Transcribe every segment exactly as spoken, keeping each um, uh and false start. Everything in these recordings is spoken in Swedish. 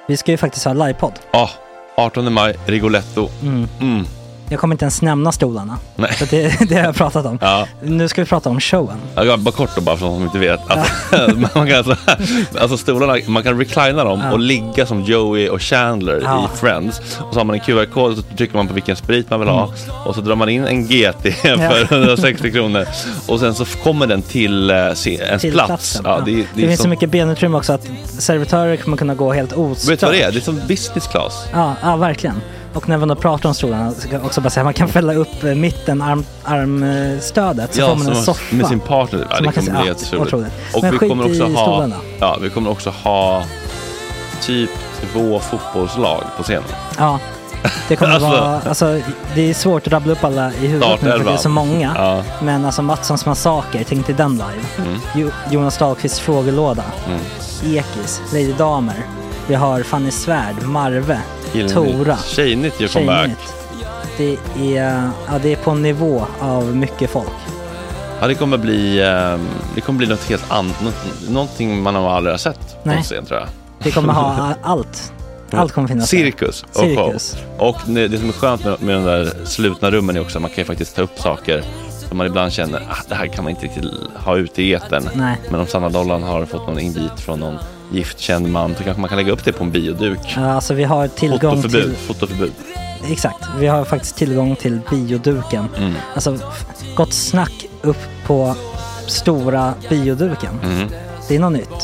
Vi ska ju faktiskt ha livepodd. Ja, artonde maj, Rigoletto. Mm. Mm. Jag kommer inte ens nämna stolarna. Nej. För det, det har jag pratat om. Ja. Nu ska vi prata om showen. Ja, bara kort då, bara för de som inte vet. Alltså, man kan alltså, alltså stolarna, man kan reclina dem ja. och ligga som Joey och Chandler ja. i Friends. Och så har man en Q R-kod och så trycker man på vilken sprit man vill ha. Mm. Och så drar man in en G T för hundrasextio kronor. Och sen så kommer den till uh, ens till plats. Ja, ja. det, det, det finns som... så mycket benutrymme också att servitörer kommer kunna gå helt ostört. Vet du vad det är? Det är som business class. Ja, ja verkligen. Och när man då pratar om stolarna så kan jag också bara säga att man kan fälla upp mitten, arm, armstödet så ja, får man en soffa. Med sin partner. Ja, det kommer bli helt otroligt. Och men vi kommer också ha, stolarna. ja, vi kommer också ha typ två fotbollslag på scenen. Ja, det kommer alltså, vara, alltså det är svårt att rabbla upp alla i huvudet nu för det är så många. Ja. Men alltså Mattssons massaker, tänk till den live. Mm. Jo, Jonas Dahlqvists frågelåda. Mm. Ekis, Lady Damer. Vi har Fanny Svärd, Marve, Gillnytt. Tora. Tjejnytt gör comeback. Det är, ja, det är på en nivå av mycket folk. Ja, det kommer bli, det kommer bli något helt annat. Någonting man har aldrig har sett på scen, tror jag. Det kommer ha allt. Allt kommer finnas. Cirkus och Cirkus. show. Och det som är skönt med, med de där slutna rummen är också att man kan ju faktiskt ta upp saker som man ibland känner att det här kan man inte riktigt ha ute i etern. Nej. Men om Sanna Dollan har fått någon invit från någon giftkänd man så kanske man kan lägga upp det på en bioduk. Ja, alltså vi har tillgång fotoförbud, till... Fotoförbud. Exakt, vi har faktiskt tillgång till bioduken. Mm. Alltså, gott snack upp på stora bioduken. Mm. Det är något nytt.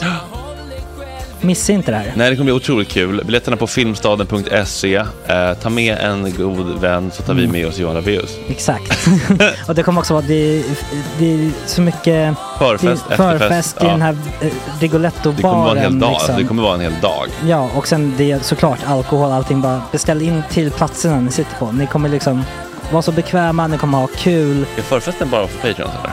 Missa inte det här. Nej, det kommer bli otroligt kul. Biljetterna på filmstaden punkt se. Eh, ta med en god vän så tar mm. vi med oss Johan Rabaeus. Exakt. Och det kommer också vara det, det är så mycket förfest, det, förfest i ja. den här eh, Rigoletto-baren. Det kommer vara en hel dag. Liksom. Det kommer vara en hel dag. Ja, och sen det är såklart alkohol, allting. Bara beställ in till platserna ni sitter på. Ni kommer liksom vara så bekväma, ni kommer ha kul. Är förfesten bara för Patreon eller?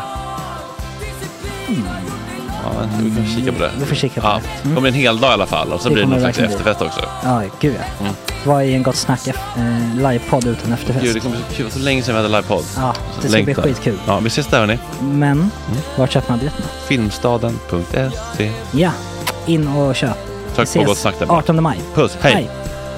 Mm. Ja, vi kan kika på det. Vi får kika på ja, det. Mm. Det kommer en hel dag i alla fall. Och så det blir det någon slags efterfest också. Ja, gud ja. Mm. Vad är en gott snack eh, livepodd utan efterfest? Gud, det kommer så kul. Så länge sedan vi hade livepodd. Ja, det ska bli skitkul. Ja, vi ses där hörni. Men, mm. var köper man biljetterna? filmstaden punkt se. Ja, in och köp. Tack på gott snack där. artonde maj. Puss, hej. hej.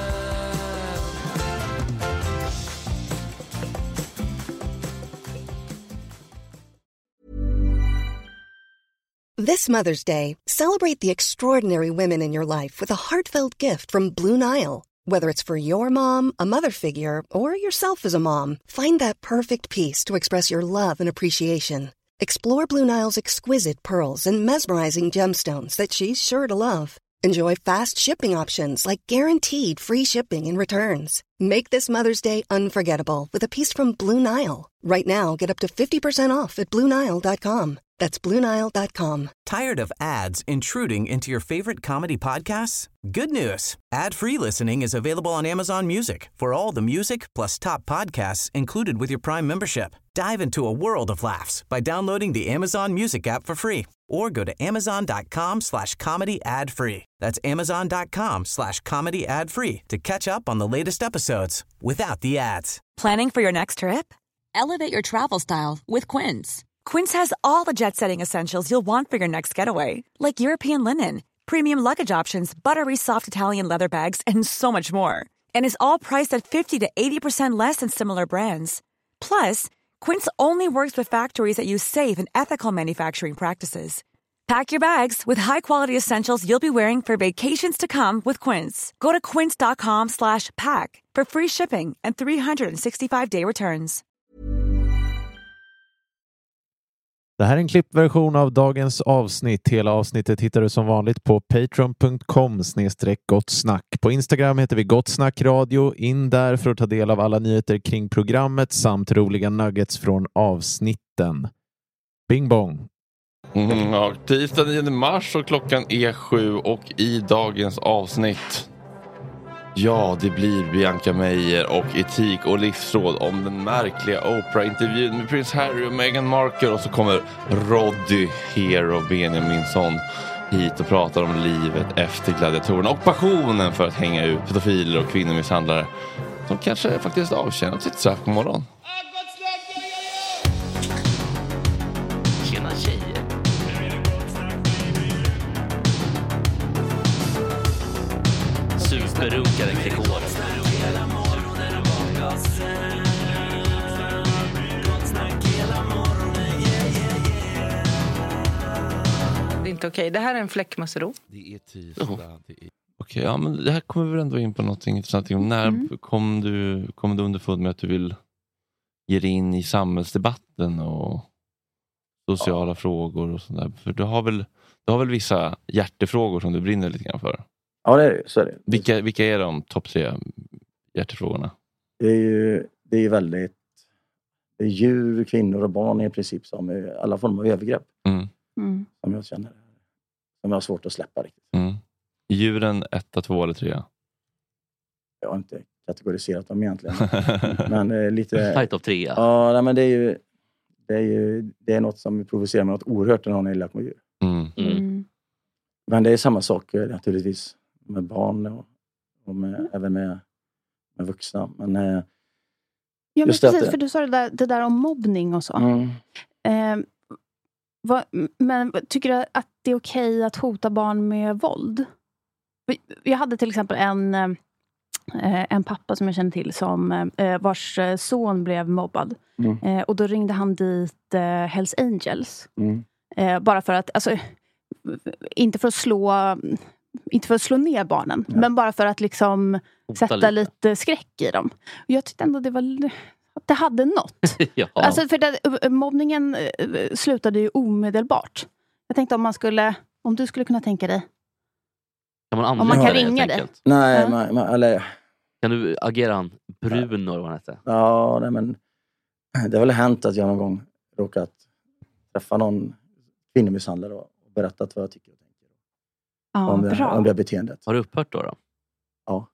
This Mother's Day, celebrate the extraordinary women in your life with a heartfelt gift from Blue Nile. Whether it's for your mom, a mother figure, or yourself as a mom, find that perfect piece to express your love and appreciation. Explore Blue Nile's exquisite pearls and mesmerizing gemstones that she's sure to love. Enjoy fast shipping options like guaranteed free shipping and returns. Make this Mother's Day unforgettable with a piece from Blue Nile. Right now, get up to fifty percent off at blue nile dot com. That's blue nile dot com. Tired of ads intruding into your favorite comedy podcasts? Good news. Ad-free listening is available on Amazon Music for all the music plus top podcasts included with your Prime membership. Dive into a world of laughs by downloading the Amazon Music app for free or go to amazon.com slash comedy ad free. That's amazon.com slash comedy ad free to catch up on the latest episodes without the ads. Planning for your next trip? Elevate your travel style with Quince. Quince has all the jet-setting essentials you'll want for your next getaway, like European linen, premium luggage options, buttery soft Italian leather bags, and so much more. And is all priced at fifty to eighty percent less than similar brands. Plus, Quince only works with factories that use safe and ethical manufacturing practices. Pack your bags with high-quality essentials you'll be wearing for vacations to come with Quince. Go to quince.com slash pack for free shipping and three sixty-five day returns. Det här är en klippversion av dagens avsnitt. Hela avsnittet hittar du som vanligt på patreon punkt com snedstreck gott snack. På Instagram heter vi Gott Snack Radio. In där för att ta del av alla nyheter kring programmet samt roliga nuggets från avsnitten. Bing bong! Mm, ja, tisdag nionde mars och klockan är sju och i dagens avsnitt. Ja, det blir Bianca Meijer och etik och livsråd om den märkliga Oprah-intervjun med prins Harry och Meghan Markle. Och så kommer Roddy Hero Benjaminsson hit och pratar om livet efter gladiatorerna och passionen för att hänga ut pedofiler och kvinnomisshandlare som kanske faktiskt avtjänat sitt straff på morgon. Tjena tjejer. Sperunkaren kring håret. Det är inte okej. Det här är en fläckmussero. Det är tisdag. Oh. Det är... Okej, ja, men det här kommer vi ändå in på någonting intressant. När mm. kom, du, kom du underfund med att du vill ge dig in i samhällsdebatten och sociala ja. frågor och sådär? För du har väl du har väl vissa hjärtefrågor som du brinner lite grann för? Ja, det är det. Så är det. Vilka, vilka är de topp tre hjärtefrågorna? Det är ju det är väldigt det är djur, kvinnor och barn i princip som är alla former av övergrepp. Mm. Mm. Som jag känner som jag har svårt att släppa riktigt. Mm. Djuren etta, två eller tre? Jag har inte kategoriserat dem egentligen. men eh, lite... Tajt av tre. Ja, nej, men det är ju det är ju det är något som provocerar mig något oerhört när någon är illa på djur. Mm. Mm. Men det är samma sak naturligtvis med barn och, och med, mm. även med, med vuxna. Men, eh, ja, men precis, det, för du sa det där, det där om mobbning och så. Mm. Eh, vad, men tycker du att det är okej att hota barn med våld? Jag hade till exempel en, eh, en pappa som jag känner till som eh, vars son blev mobbad. Mm. Eh, och då ringde han dit eh, Hells Angels. Mm. Eh, bara för att, alltså, inte för att slå, inte för att slå ner barnen, ja. men bara för att liksom hota sätta lite. lite skräck i dem. Och jag tyckte ändå det var, att det hade något. ja. Alltså för det, mobbningen slutade ju omedelbart. Jag tänkte om man skulle, om du skulle kunna tänka dig. Kan man om man kan ringa dig. Nej, ja. man, man, eller... Kan du agera han? Bruno eller vad han heter? Ja, nej, men det har väl hänt att jag någon gång råkat träffa någon kvinnomisshandlare och berättat vad jag tycker och tänker. Ja, om, det, om det beteendet. Har du upphört då? då? Ja.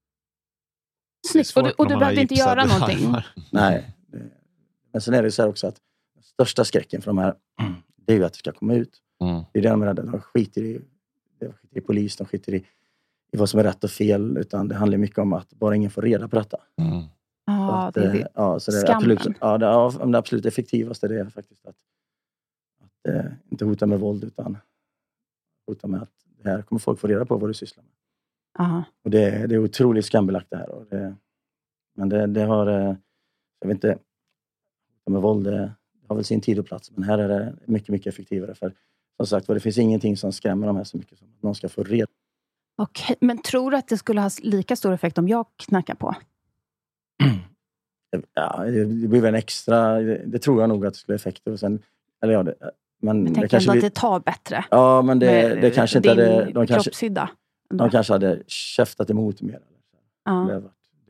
Snyggt. Och du, och du behövde inte göra någonting? Nej. Det, men sen är det så här också att den största skräcken för de här det är ju att det ska komma ut. Mm. Det är det de är rädda. De skiter i, de skiter i polis, de skiter i, i vad som är rätt och fel. Utan det handlar mycket om att bara ingen får reda på detta. Mm. Ah, att, det är det. Ja, så det är absolut, ja, det, ja, det absolut effektivaste det är faktiskt att, att eh, inte hota med våld utan hota med att det här kommer folk få reda på vad du sysslar med. Aha. Och det, det är otroligt skambelagt det här. Och det, men det, det har, jag vet inte, hota med våld det har väl sin tid och plats. Men här är det mycket, mycket effektivare. För som sagt, det finns ingenting som skrämmer de här så mycket som att någon ska få reda. Okej, men tror du att det skulle ha lika stor effekt om jag knackar på? Ja, det blir väl en extra, det, det tror jag nog att det skulle ha effekter. Och sen, eller ja, det, men jag det tänker ändå vi, att det tar bättre. Ja, men det, det kanske inte hade... De kanske, de kanske hade käftat emot mer. Ja.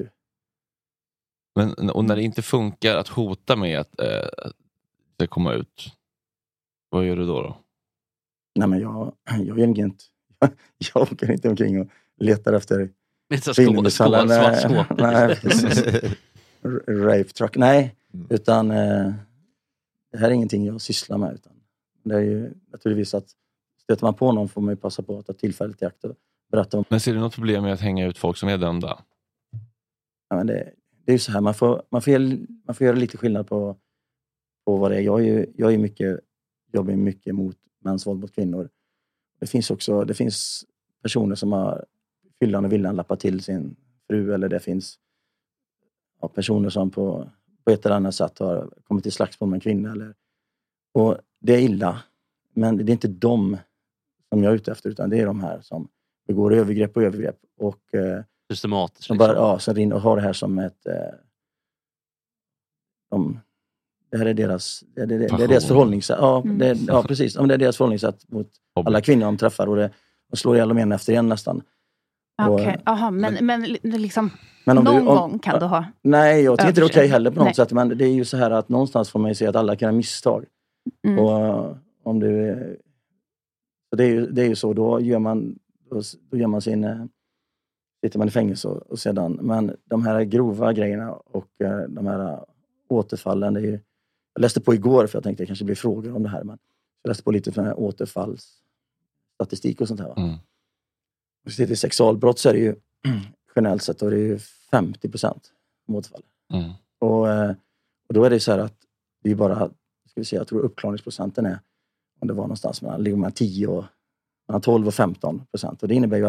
Men, och när det inte funkar att hota med att eh, det kommer ut, vad gör du då då? Nej, men jag, jag gör inget. Jag, jag åker inte omkring och letar efter kvinnomisshandlare. Nej, rape truck. Nej, utan eh, det här är ingenting jag sysslar med. Utan det är ju naturligtvis att stöter man på någon får man ju passa på att ta tillfället i akt och berätta om. Men ser du något problem med att hänga ut folk som är dömda? Ja, men det, det är ju så här, man får, man får, göra, man får göra lite skillnad på, på vad det är. Jag är ju jag är mycket, jobbar mycket mot mäns våld mot kvinnor. Det finns också, det finns personer som har fyllan och viljan lappat till sin fru, eller det finns ja, personer som på, på ett eller annat sätt har kommit till slagsmål med en kvinna. Eller, och det är illa, men det är inte de som jag är ute efter, utan det är de här som begår övergrepp och övergrepp. Och, eh, systematiskt. Som bara, ja, som rinner och har det här som ett... Eh, de, det här är deras, det är, det, det är deras förhållningssätt. Ja, mm. det, ja, precis. Det är deras förhållningssätt mot alla kvinnor de träffar. Och det och slår ihjäl dem en efter en nästan. Okej, okay. Jaha, men, men, men liksom men om någon du, om, gång kan du ha... Nej, jag tycker inte det är okej okay heller på något nej. sätt. Men det är ju så här att någonstans får man ju se att alla kan ha misstag. Mm. Och om du... Så det är ju, det är ju så, då gör man, då, då gör man sin... Sitter man i fängelse och, och sedan... Men de här grova grejerna och de här återfallen, det är ju... Jag läste på igår för jag tänkte det kanske blir frågor om det här. Men jag läste på lite för den här återfallsstatistik och sånt här. Va? Mm. Och så till sexualbrott så är det ju generellt sett och det är ju femtio procent återfall. Mm. Och, och då är det så här att det är bara, ska vi säga, jag tror uppklarningsprocenten är, om det var någonstans mellan, ligger mellan tio och mellan tolv och femton procent. Och det innebär ju att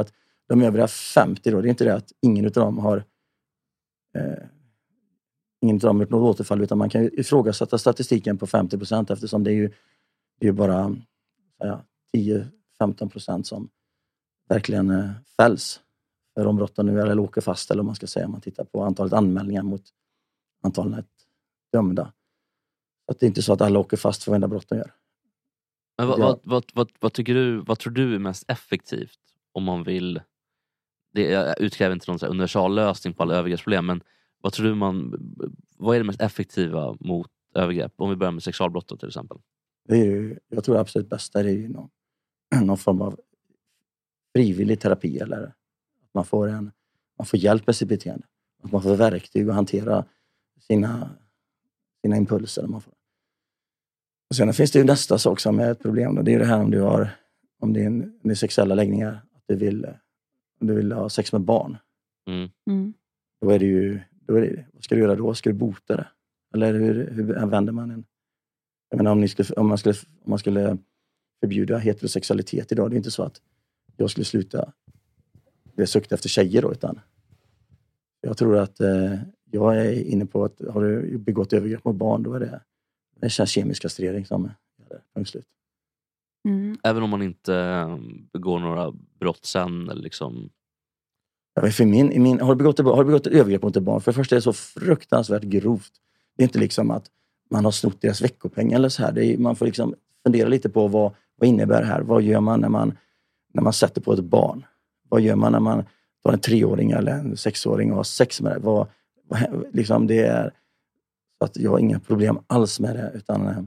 de övriga femtio då, det är inte det att ingen av dem har eh, ingen av dem har gjort något återfall, utan man kan ju ifrågasätta statistiken på femtio procent eftersom det är ju, det är bara ja, tio till femton procent som verkligen eh, fälls för de brotten nu, eller åker fast, eller om man ska säga, om man tittar på antalet anmälningar mot antalet dömda. Att det är inte så att alla åker fast för varenda brott de gör. Men vad, vad, vad, vad, vad tycker du, vad tror du är mest effektivt om man vill, det, jag utkräver inte någon så här universallösning på alla övergreppsproblem, men vad tror du man, vad är det mest effektiva mot övergrepp? Om vi börjar med sexualbrott till exempel. Det är ju, jag tror absolut bästa är ju någon, någon form av frivillig terapi, eller att man får en, man får hjälp med sitt beteende. Att man får verktyg att hantera sina, sina impulser. Man får. Och sen finns det ju nästa sak som är ett problem. Då. Det är ju det här om du har, om det är, en, det är sexuella läggningar, att du vill, om du vill ha sex med barn. Mm. Mm. Då är det ju, då är det, vad ska du göra då? Ska du bota det? Eller hur, hur vänder man en? Jag menar, om, ni skulle, om, man skulle, om man skulle förbjuda heterosexualitet idag, det är inte så att jag skulle sluta det sukta efter tjejer då, utan jag tror att eh, jag är inne på att har du begått övergrepp mot barn, då är det det känns kemisk kastrering som är det, slut. Mm. Även om man inte begår några brott sen eller liksom. Ja, för min, i min, har, du begått, har du begått ett övergrepp mot ett barn, för det första är det så fruktansvärt grovt. Det är inte liksom att man har snott deras veckopeng eller så här. Det är, man får liksom fundera lite på vad, vad innebär det här? Vad gör man när man när man sätter på ett barn? Vad gör man när man tar en treåring eller en sexåring och har sex med det? Vad, vad, liksom det är så att jag har inga problem alls med det, utan eh,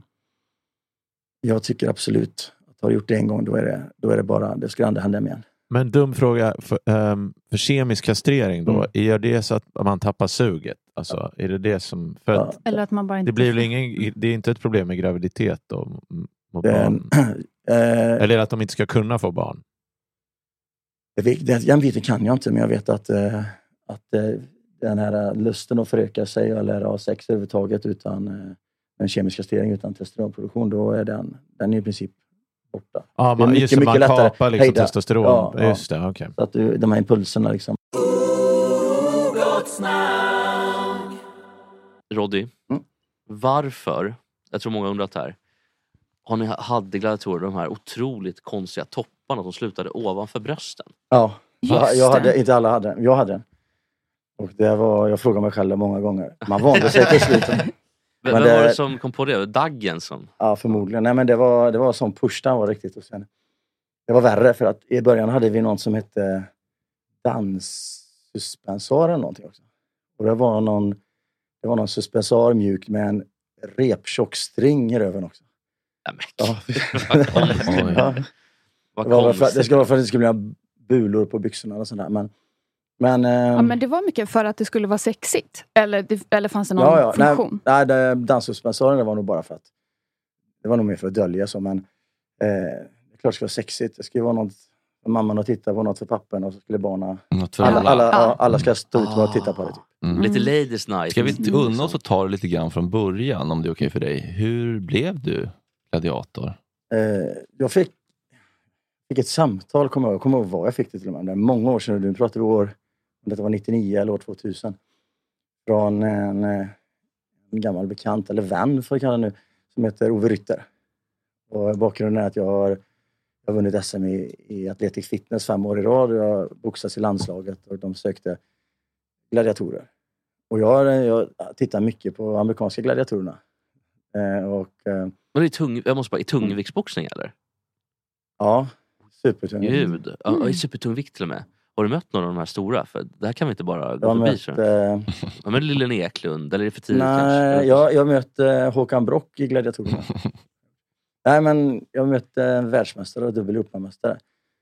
jag tycker absolut att har du gjort det en gång, då är det, då är det bara, det ska aldrig hända med igen. Men dum fråga, för, um, för kemisk kastrering då, Mm. gör det så att man tappar suget? Alltså, ja. Är det det som... För att Eller att man bara inte... Det blir väl ingen, det är inte ett problem med graviditet då, mot Det, barn? eh, Eller att de inte ska kunna få barn? Jag vet, det, jag vet, det kan jag inte, men jag vet att, eh, att eh, den här lusten att föröka sig eller ha sex överhuvudtaget utan eh, en kemisk kastrering, utan testosteronproduktion, då är den, den är i princip borta. Ja, det är man, mycket, just man mycket lättare. kapar liksom Hejda. testosteron. Ja, ja. Just det, okej. Så att du, de här impulserna liksom. Roddy, Mm. varför, jag tror många undrat här, har ni hade gladiatorer de här otroligt konstiga topparna som slutade ovanför brösten? Ja, jag, Just jag det. hade, inte alla hade den. Jag hade den. Och det var, jag frågade mig själv många gånger. Man vande sig till slut. Vem Men var det- det som kom på det? Daggen som? Ja, förmodligen. Nej, men det var, det var som pushtan var riktigt. Och sen, det var värre för att i början hade vi någon som hette danssuspensor eller någonting också. Och det var någon, det var någon suspensor mjuk med en reptjock string i röven också. Ja, men, Ja. Oj. Ja. vad Det, var för, konstigt. det ska vara för att det skulle bli bulor på byxorna och sådär. Men, men, Ja, ehm, men det var mycket för att det skulle vara sexigt. Eller, det, eller fanns det någon ja, ja. funktion? Nej, nej danssuspensoren det var nog bara för att det var nog mer för att dölja så, men eh, det är klart det ska vara sexigt. Det ska ju vara något för mamman att titta på, något för pappan, och så skulle barnen Något för alla, alla. alla, Ja. ja, alla ska stå ut och titta på det. Typ. Mm. Lite ladies night. Ska vi unna oss att ta det lite grann från början, om det är okej för dig? Hur blev du gladiator? Eh, jag fick, fick ett samtal, kommer jag, kommer jag ihåg vad jag fick det till och med. Det är många år sedan, nu pratar vi år, om det var nittionio eller år tvåtusen. Från en, eh, en gammal bekant, eller vän får jag kalla nu, som heter Ove Rytter. Och bakgrunden är att jag har, jag har vunnit S M i, i Athletic Fitness fem år i rad. Och jag har boxats i landslaget och de sökte gladiatorer. Och jag, har- jag tittar mycket på amerikanska gladiatorerna. Eh, och eh, Men det är tung, jag måste bara, i tungviktsboxning eller? ja, supertung. Gud, ja, mm. supertung vikt till och med. Har du mött några av de här stora? För det här kan vi inte bara gå Jag har förbi. mött, Så. eh, Ja, men Lillen Eklund, eller är det för tidigt nej, kanske? jag, jag mötte eh, Håkan Brock i gladiatorerna. Nej, men jag mötte en världsmästare och dubbel Europamästare.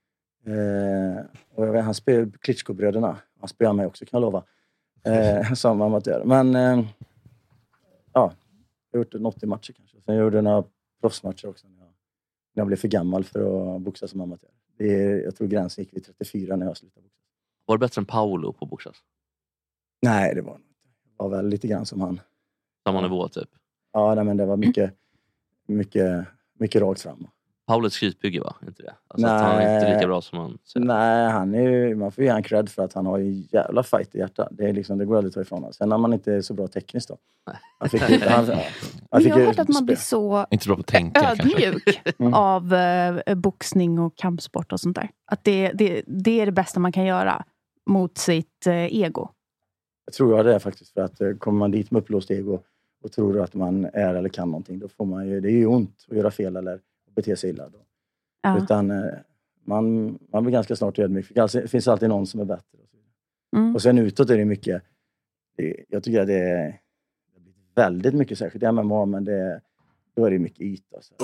Eh, och jag vet, han spelade Klitschko-bröderna. Han spelade mig också, kan jag lova. Eh, som amatör. Men eh, ja, jag har gjort en åttio matcher kanske. Sen gjorde jag några proffsmatcher också. När jag, när jag blev för gammal för att boxa som amatör. Det är, jag tror gränsen gick vid trettiofyra när jag slutade boxa. Var det bättre än Paolo på boxas? Nej, det var inte. Det var väl lite grann som han. Samma nivå typ? Ja, nej, men det var mycket, mycket, mycket rakt fram. Paul ett skrytbygge, va? Inte det? Alltså nej, att han är inte lika bra som han säger. Nej, han är ju, man får ge han cred för att han har en jävla fight i hjärtat. Det, är liksom, det går aldrig att ta ifrån honom. Sen när man inte är så bra tekniskt då. Han fick, han, han, han fick jag har hört att man blir så inte bra på tänka, ödmjuk mm. av uh, boxning och kampsport och sånt där. Att det, det, det är det bästa man kan göra mot sitt uh, ego. Jag tror jag det är faktiskt. För att uh, kommer man dit med upplåst ego och tror att man är eller kan någonting, då får man ju, det är ju ont att göra fel eller bete sig illa då. Ja. Utan uh, man, man blir ganska snart ödmjuk. Det finns alltid någon som är bättre. Mm. Och sen utåt är det mycket, det, jag tycker att det är väldigt mycket särskilt M M A, men det, då är det mycket yta. Så.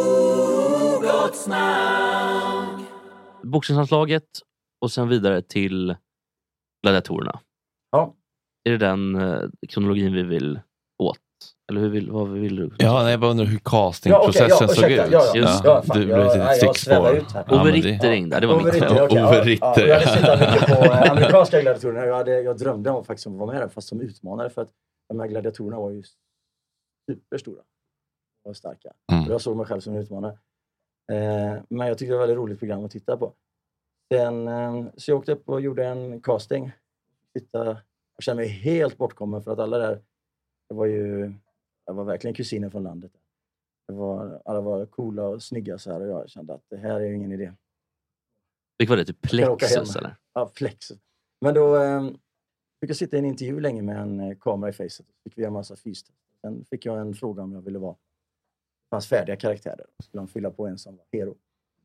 Boxningslandslaget och sen vidare till gladiatorerna. Ja. Är det den eh, kronologin vi vill åt? Eller hur vill, vad vill du? Ja, nej, jag bara undrar hur castingprocessen ja, okay, ja, såg ut. Ja, ja. Just, ja, fan, du blev ett litet stickspår. Ove Rittering där, det var mitt fel. Okay, Ove Ritter. Ja, ja. Jag hade mycket på amerikanska gladiatorerna. Jag, hade, jag drömde om faktiskt att vara med där, fast som utmanare, för att de här gladiatorerna var ju superstora och starka. Mm. Jag såg mig själv som utmanare. Eh, men jag tyckte det var ett väldigt roligt program att titta på. Sen, eh, så jag åkte upp och gjorde en casting. Titta, jag kände mig helt bortkommen för att alla där, det var ju, jag var verkligen kusiner från landet. Det var, alla var coola och snygga så här, och jag kände att det här är ingen idé. Vilket var det? Typ Plexus eller? Ja, Plexus. Men då eh, fick jag sitta i en intervju länge med en eh, kamera i facet. Fick vi göra en massa fys. Sen fick jag en fråga om jag ville vara. Det fanns färdiga karaktärer. Skulle han fylla på en som var hero.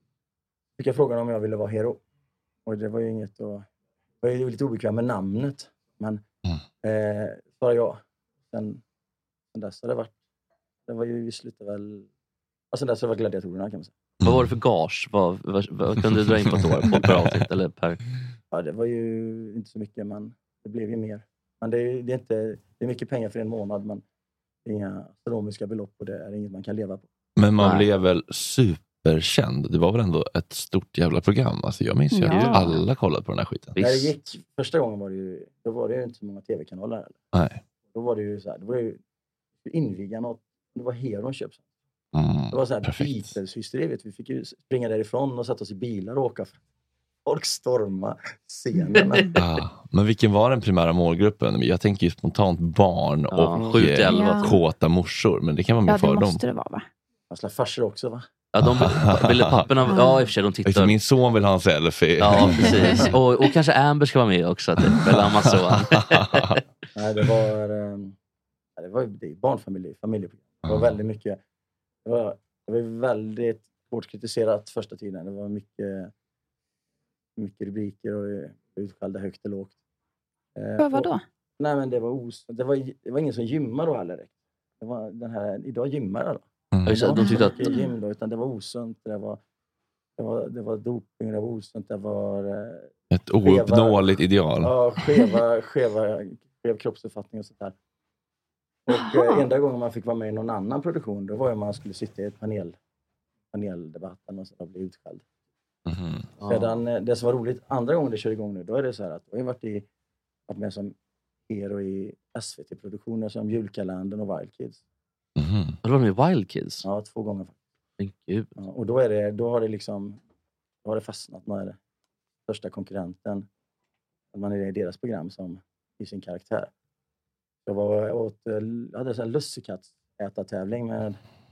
Fick jag frågan om jag ville vara hero. Och det var ju inget att... Jag var ju lite obekväm med namnet. Men mm. eh, svarade jag. Sen, sen dess har det varit... Det var ju, vi slutade väl... Och sen dess har det varit gladiatorerna, kan man säga. Vad var det för gage? Vad, vad, vad kunde du dra in på ett år? På per avsnitt eller per... Ja, det var ju inte så mycket, men det blev ju mer. Men det är, det är inte... Det är mycket pengar för en månad, men det är inga astronomiska belopp och det är inget man kan leva på. Men man Nej. blev väl superkänd. Det var väl ändå ett stort jävla program. Alltså jag minns ju ja. att alla kollade på den här skiten. När det gick, första gången var det ju, då var det ju inte så många tv-kanaler. Eller? Nej. Då var det ju så här, det var ju inviga något, det var Heron köp. Mm, det var så här Beatles-hysteri, vet vi fick ju springa därifrån och sätta oss i bilar och åka. Folk storma scenen. Ja, men vilken var den primära målgruppen? Jag tänker ju spontant barn ja, och sju till elva kåta morsor. Men det kan vara mer ja, för dem. Ja, det måste det vara, va? Alltså farsor också, va? Ja, de ville papporna... Ja, i och för sig, de tittar. Min son vill ha en selfie. Ja, precis. Och, och kanske Amber ska vara med också. Typ, eller Amazon. Nej, det var... Det var det barnfamilj, familjeprogram. Det var väldigt mycket... Det var, det var väldigt hårt kritiserat första tiden. Det var mycket... mycket rubriker och utskällda högt och lågt. Vad var då? Nej, men det var os det var det var ingen som gymmar då heller. Det var den här idag gymmar alla. Mm. Det var de tyckte att gym då, utan det var osunt, det var det var det var doping, det var osunt, det var eh, ett ouppnåeligt ideal. Ja, skeva skeva skev kroppsuppfattning och sånt där. Och eh, enda gången man fick vara med i någon annan produktion, då var ju man skulle sitta i ett panel paneldebatten och så bli utskälld. Mm-hmm. Sedan, det som var roligt, andra gången det kör igång nu, då är det så här att jag har varit, i, varit med som hero i S V T-produktioner som Julkalendern och Wild Kids. Mm-hmm. Har du varit med Wild Kids? Ja, två gånger faktiskt. Gud. Ja, och då är det, då har det liksom, då har det fastnat när det största konkurrenten, att man är i deras program som i sin karaktär. Jag var åt, jag hade en sån här lussekatsätartävling med,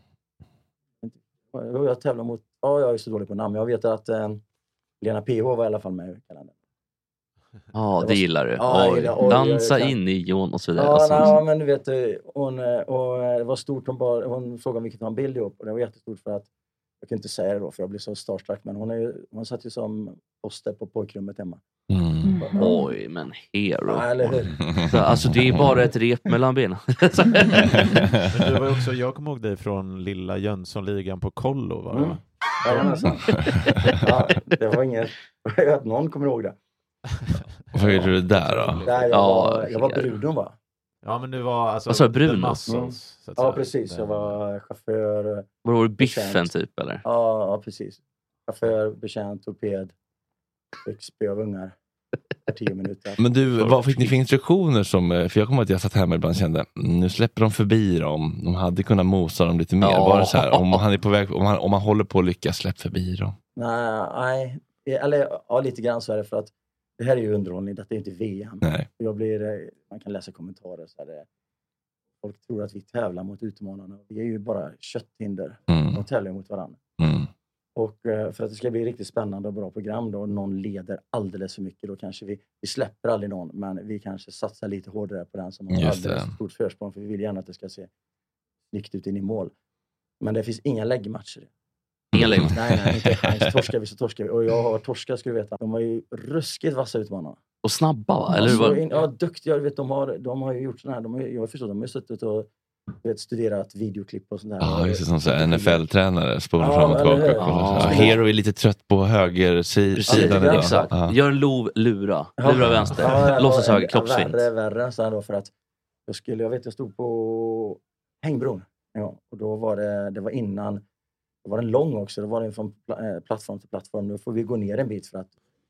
jag tävlar mot, ja jag är så dålig på namn, jag vet att eh, Lena P H var i alla fall med i kalendern. Ja, det, det gillar du. Ja, oj, oj, dansa oj, in i Jon och så vidare. Ja, alltså. nej, men du vet, hon, och det var stort, hon, bara, hon frågade om vi kunde ta en bild ihop, och det var jättestort för att, jag kan inte säga det då för jag blir så starstruck, men hon, är, hon satt ju som poster på pojkrummet hemma. Mm. Mm. Oj, men hero. Ja, eller hur? Så, alltså det är bara ett rep mellan benen. Men du var också, jag kommer ihåg dig från lilla Jönssonligan på Kollo, var det? Mm. Ja, ja, det var inget, att någon kommer ihåg det. Vad gjorde du där då? Nej, jag, var, ja, jag var bruden, va? Ja, men du var alltså... Alltså brun? Mm. Ja, precis. Jag var chaufför. Var du biffen betjänt. Typ, eller? Ja, ja, precis. Chaufför, betjänt, torped, spö av ungar. tio minuter. Men du, vad fick ni för instruktioner som, för jag kommer att jag satt hemma ibland och kände, nu släpper de förbi dem. De hade kunnat mosa dem lite mer. Ja. Var det så här, om han är på väg, om han, om han håller på att lyckas, släpp förbi dem. Nej, nej. Eller ja, lite grann så är det, för att det här är ju underhållning, det är inte V M. Nej. Jag blir, man kan läsa kommentarer så här, folk tror att vi tävlar mot utmanarna. Vi är ju bara kötthinder. Mm. De tävlar mot varandra. Mm. Och för att det ska bli riktigt spännande och bra program då, och någon leder alldeles för mycket, då kanske vi, vi släpper aldrig någon, men vi kanske satsar lite hårdare på den som har Just alldeles det. stort försprång, för vi vill gärna att det ska se snyggt ut in i mål. Men det finns inga läggmatcher. Inga läggmatcher? Nej, nej, inte chans. Torskar vi så torskar vi. Och jag har torskar, ska du veta. De var ju ruskigt vassa utmanarna. Och snabba, va? Eller alltså, var... Ja, duktiga. Vet, de, har, de har ju gjort sådana här. De har, jag har förstått, de har ju suttit och vet, studerat videoklipp och sånt där. Ja, just det, som så N F L-tränare spolar ja, fram och tillbaka. Ja. Ja. Hero är lite trött på höger si- sidan ja, idag. Exakt. Ja. Gör en lov, lura. Lura ja. vänster. Ja, ja, låtsas höger, kroppsvind. Värre, värre så här då, för att jag skulle, jag vet, jag stod på Hängbron. Ja, och då var det, det var innan, det var en lång också. Det var det från plattform till plattform. Nu får vi gå ner en bit för att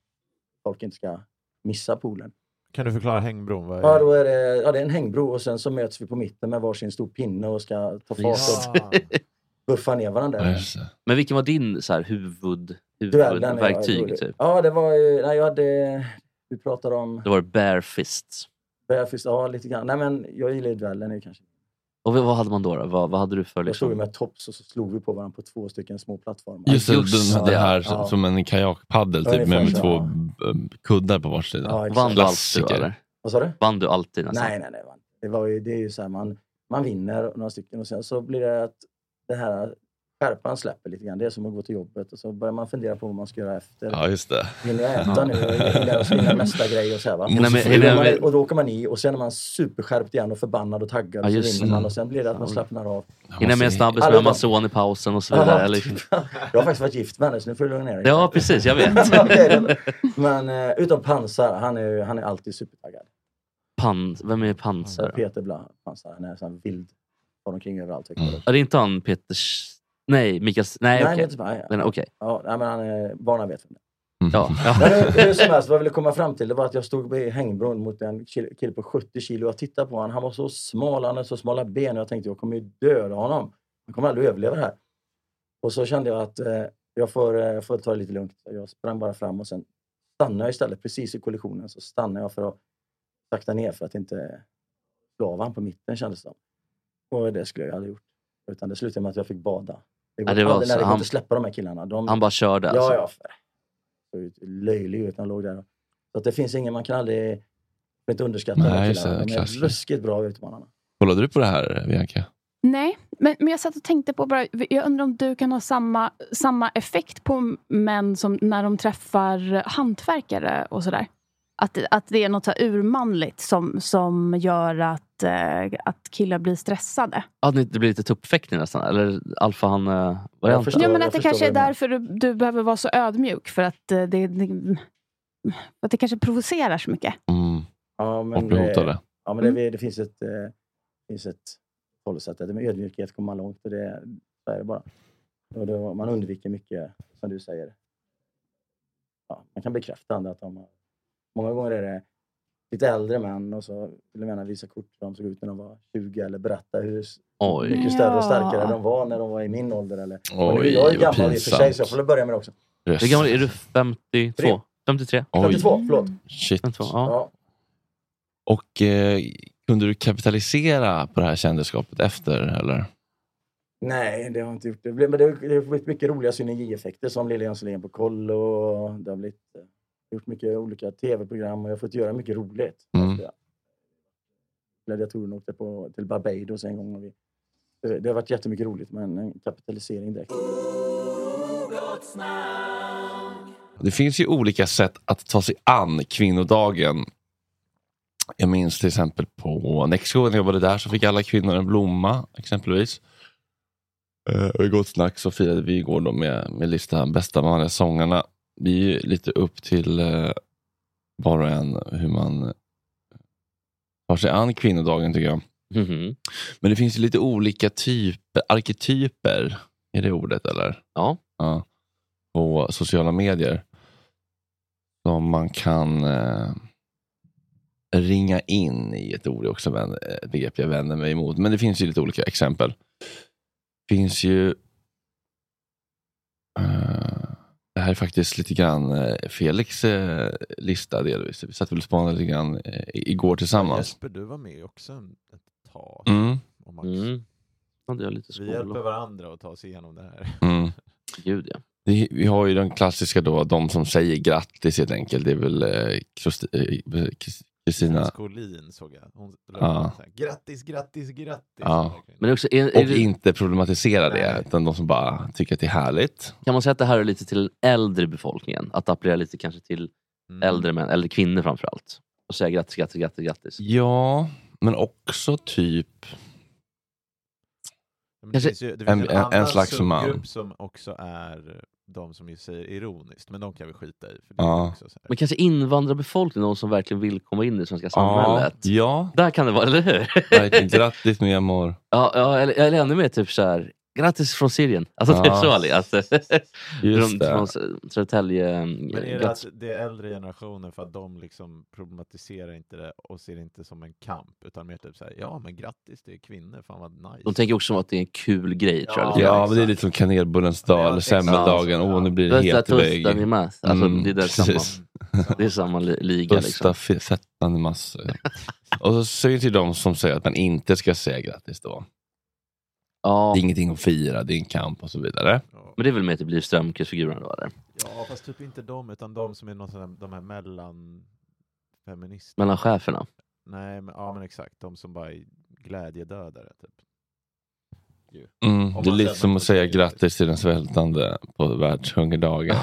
folk inte ska missa poolen. Kan du förklara hängbron? Vad är... Ja, då är det, ja, det är en hängbro, och sen så möts vi på mitten med varsin stor pinne och ska ta fart och buffa ner varandra. Men vilken var din så här, huvud, huvudverktyg? Ja, typ? ja, det var nej, jag hade, vi pratade om... Det var bare fists. Bare fists, ja, lite grann. Nej, men jag gillar ju duellen kanske. Och vad hade man då? då? Vad, vad hade du för liksom? Jag stod med tops och så slog vi på varandra på två stycken små plattformar. Just det, Just det, det här ja. Som en kajakpaddel typ, ja, med, med två ja. kuddar på var sida. Ja, vann du alltid, eller? Vad sa du? Vann du alltid nästan? Nej, nej, nej. Det, var ju, det är ju så här, man, man vinner några stycken och sen så blir det att det här skärpan släpper lite grann. Det är som att gå till jobbet och så börjar man fundera på vad man ska göra efter. Ja, just det. Vill jag äta nu? Vill jag vinna nästa grej och så här, va? Innan med, och, innan man, och då åker man i och sen är man superskärpt igen och förbannad och taggad ja, och så vinner man och sen blir det att man slappnar av. Innan med en snabbis med Amazon i pausen och så vidare. Aha, eller... jag har faktiskt varit gift med henne så nu får du lugna ner dig. Ja, precis, jag vet. Men uh, utom Pansar, han är, han är alltid supertaggad. Pan, vem är Pansar? Peter Bla, Pansar, han är sån vild. Har omkring överallt. Mm. Är det inte han Peters... Nej, Mikas... Nej, nej, okej. Okay. Men okej. Okay. Ja, nej, men han är... Barnen vet vem det är. Ja. ja. Hur som helst, vad jag ville komma fram till, det var att jag stod vid hängbron mot en kille på sjuttio kilo. Jag tittade på honom, han var så smal, han hade så smala ben och jag tänkte, jag kommer ju döda honom. Han kommer aldrig överleva det här. Och så kände jag att eh, jag, får, eh, jag får ta det lite lugnt. Jag sprang bara fram och sen stannade jag istället, precis i kollisionen. Så stannade jag för att sakta ner för att inte slå av han på mitten, kändes det. Och det skulle jag aldrig gjort. Utan det slutade med att jag fick bada. Det går, ja, det var aldrig, när det går han, inte släppa de här killarna. De, han bara körde ja, alltså. Ja, ja. Löjlig ut när han låg där. Så att det finns ingen, man kan aldrig inte underskatta de här killarna. De är ruskigt bra utmanarna. Kollade du på det här, Bianca? Nej, men, men jag satt och tänkte på bara, jag undrar om du kan ha samma, samma effekt på män som när de träffar hantverkare och sådär. Att, att det är något så här urmanligt som, som gör att, eh, att killar blir stressade. Att det blir lite tuppfäktning nästan, eller alfa han eh, varianten. Ja, men att det kanske är därför du, du behöver vara så ödmjuk, för att eh, det, det, att det kanske provocerar så mycket. Mm. Ja, men det, det, ja, men det, det finns ett, eh, finns ett hållsätt. Med ödmjukhet kommer man långt och det, så är det bara. Och då, man undviker mycket, som du säger. Ja, man kan bekräfta andra att de har, många gånger är det lite äldre män och så vill jag mena visa kort hur de såg ut när de var tjugo eller berätta hur Oj. mycket större och starkare ja. de var när de var i min ålder. Eller. Oj, jag är gammal i och för sig så jag får börja med det också. Hur gammal är du? femtiotvå? femtiotre? Oj. femtiotvå, förlåt. Shit. femtiotvå, ja. Ja. Och eh, kunde du kapitalisera på det här kändisskapet efter, eller? Nej, det har jag inte gjort. Det blev, men det har blivit mycket roliga synergieffekter som Lilla Jönselin på koll och det har blivit... gjort mycket olika tv-program och jag har fått göra mycket roligt. Mm. Gladiatorerna åkte på, till Barbados en gång. Och vi, det, det har varit jättemycket roligt, men en kapitalisering direkt. Det finns ju olika sätt att ta sig an kvinnodagen. Jag minns till exempel på Nexo när jag jobbade där så fick alla kvinnor en blomma exempelvis. Och i Gott Snack så firade vi igår då med, med listan bästa manliga sångarna. Vi är lite upp till eh, var och en hur man tar sig an kvinnodagen tycker jag. Mm-hmm. Men det finns ju lite olika typer, arketyper, är det ordet eller? Ja. Ja. På sociala medier. Som som man kan eh, ringa in i ett ord också, vän, ett begrepp jag vänder mig emot. Men det finns ju lite olika exempel. Det finns ju uh, det här är faktiskt lite grann uh, Felix uh, lista delvis. Vi satt väl och spanade lite grann uh, igår tillsammans. Jesper, du var med också ett tag. Mm. Och Max. Mm. Ja, det är lite vi hjälper varandra att ta oss igenom det här. Mm. Gud, ja. Vi, vi har ju den klassiska då, de som säger grattis helt enkelt. Det är väl uh, Kristina Skolin såg jag. Hon ja. så här, grattis, grattis, grattis. Ja. Men också, är, är och det... inte problematisera det, utan de som bara tycker att det är härligt. Kan man säga att det här är lite till den äldre befolkningen? Att appellera lite kanske till mm. äldre män, eller kvinnor framförallt. Och säga grattis, grattis, grattis, grattis. Ja, men också typ... Men det finns ju, det finns en, en, en slags grupp som också är de som ju säger ironiskt, men de kan vi skita i. För det ja. är också så här. Men kanske invandrarbefolkningen, de som verkligen vill komma in i det svenska samhället. Ja. Där kan det vara, eller hur? Nej, grattis med amor. Ja, ja eller, eller ännu mer typ så här. Grattis från Syrien. Alltså ja. Typ så Ali. Alltså, just det. Från Södertälje. Men är det att det är äldre generationer för att de liksom problematiserar inte det och ser det inte som en kamp, utan mer typ så här, ja men grattis, det är kvinnor, fan vad nice. De tänker också att det är en kul grej, ja, tror jag. Ja, men det är lite som kanelbullens dag eller semmeldagen. Åh, nu blir det helt iväg. Alltså, mm, det, är samma, det är samma liga. Bästa liksom. Fettande massor. Och så säger till de som säger att man inte ska säga grattis då. Ja. Det är ingenting att fira, det är en kamp och så vidare. Ja. Men det är väl med att det blir Strömkvist-figurerna då, eller? Ja, fast typ inte de, utan de som är någon sån här, de här mellan feminister. Mellan cheferna? Nej, men, ja men exakt. De som bara är glädjedödare, typ. Mm, det är lite som att säga grattis till den svältande på världshungerdagen.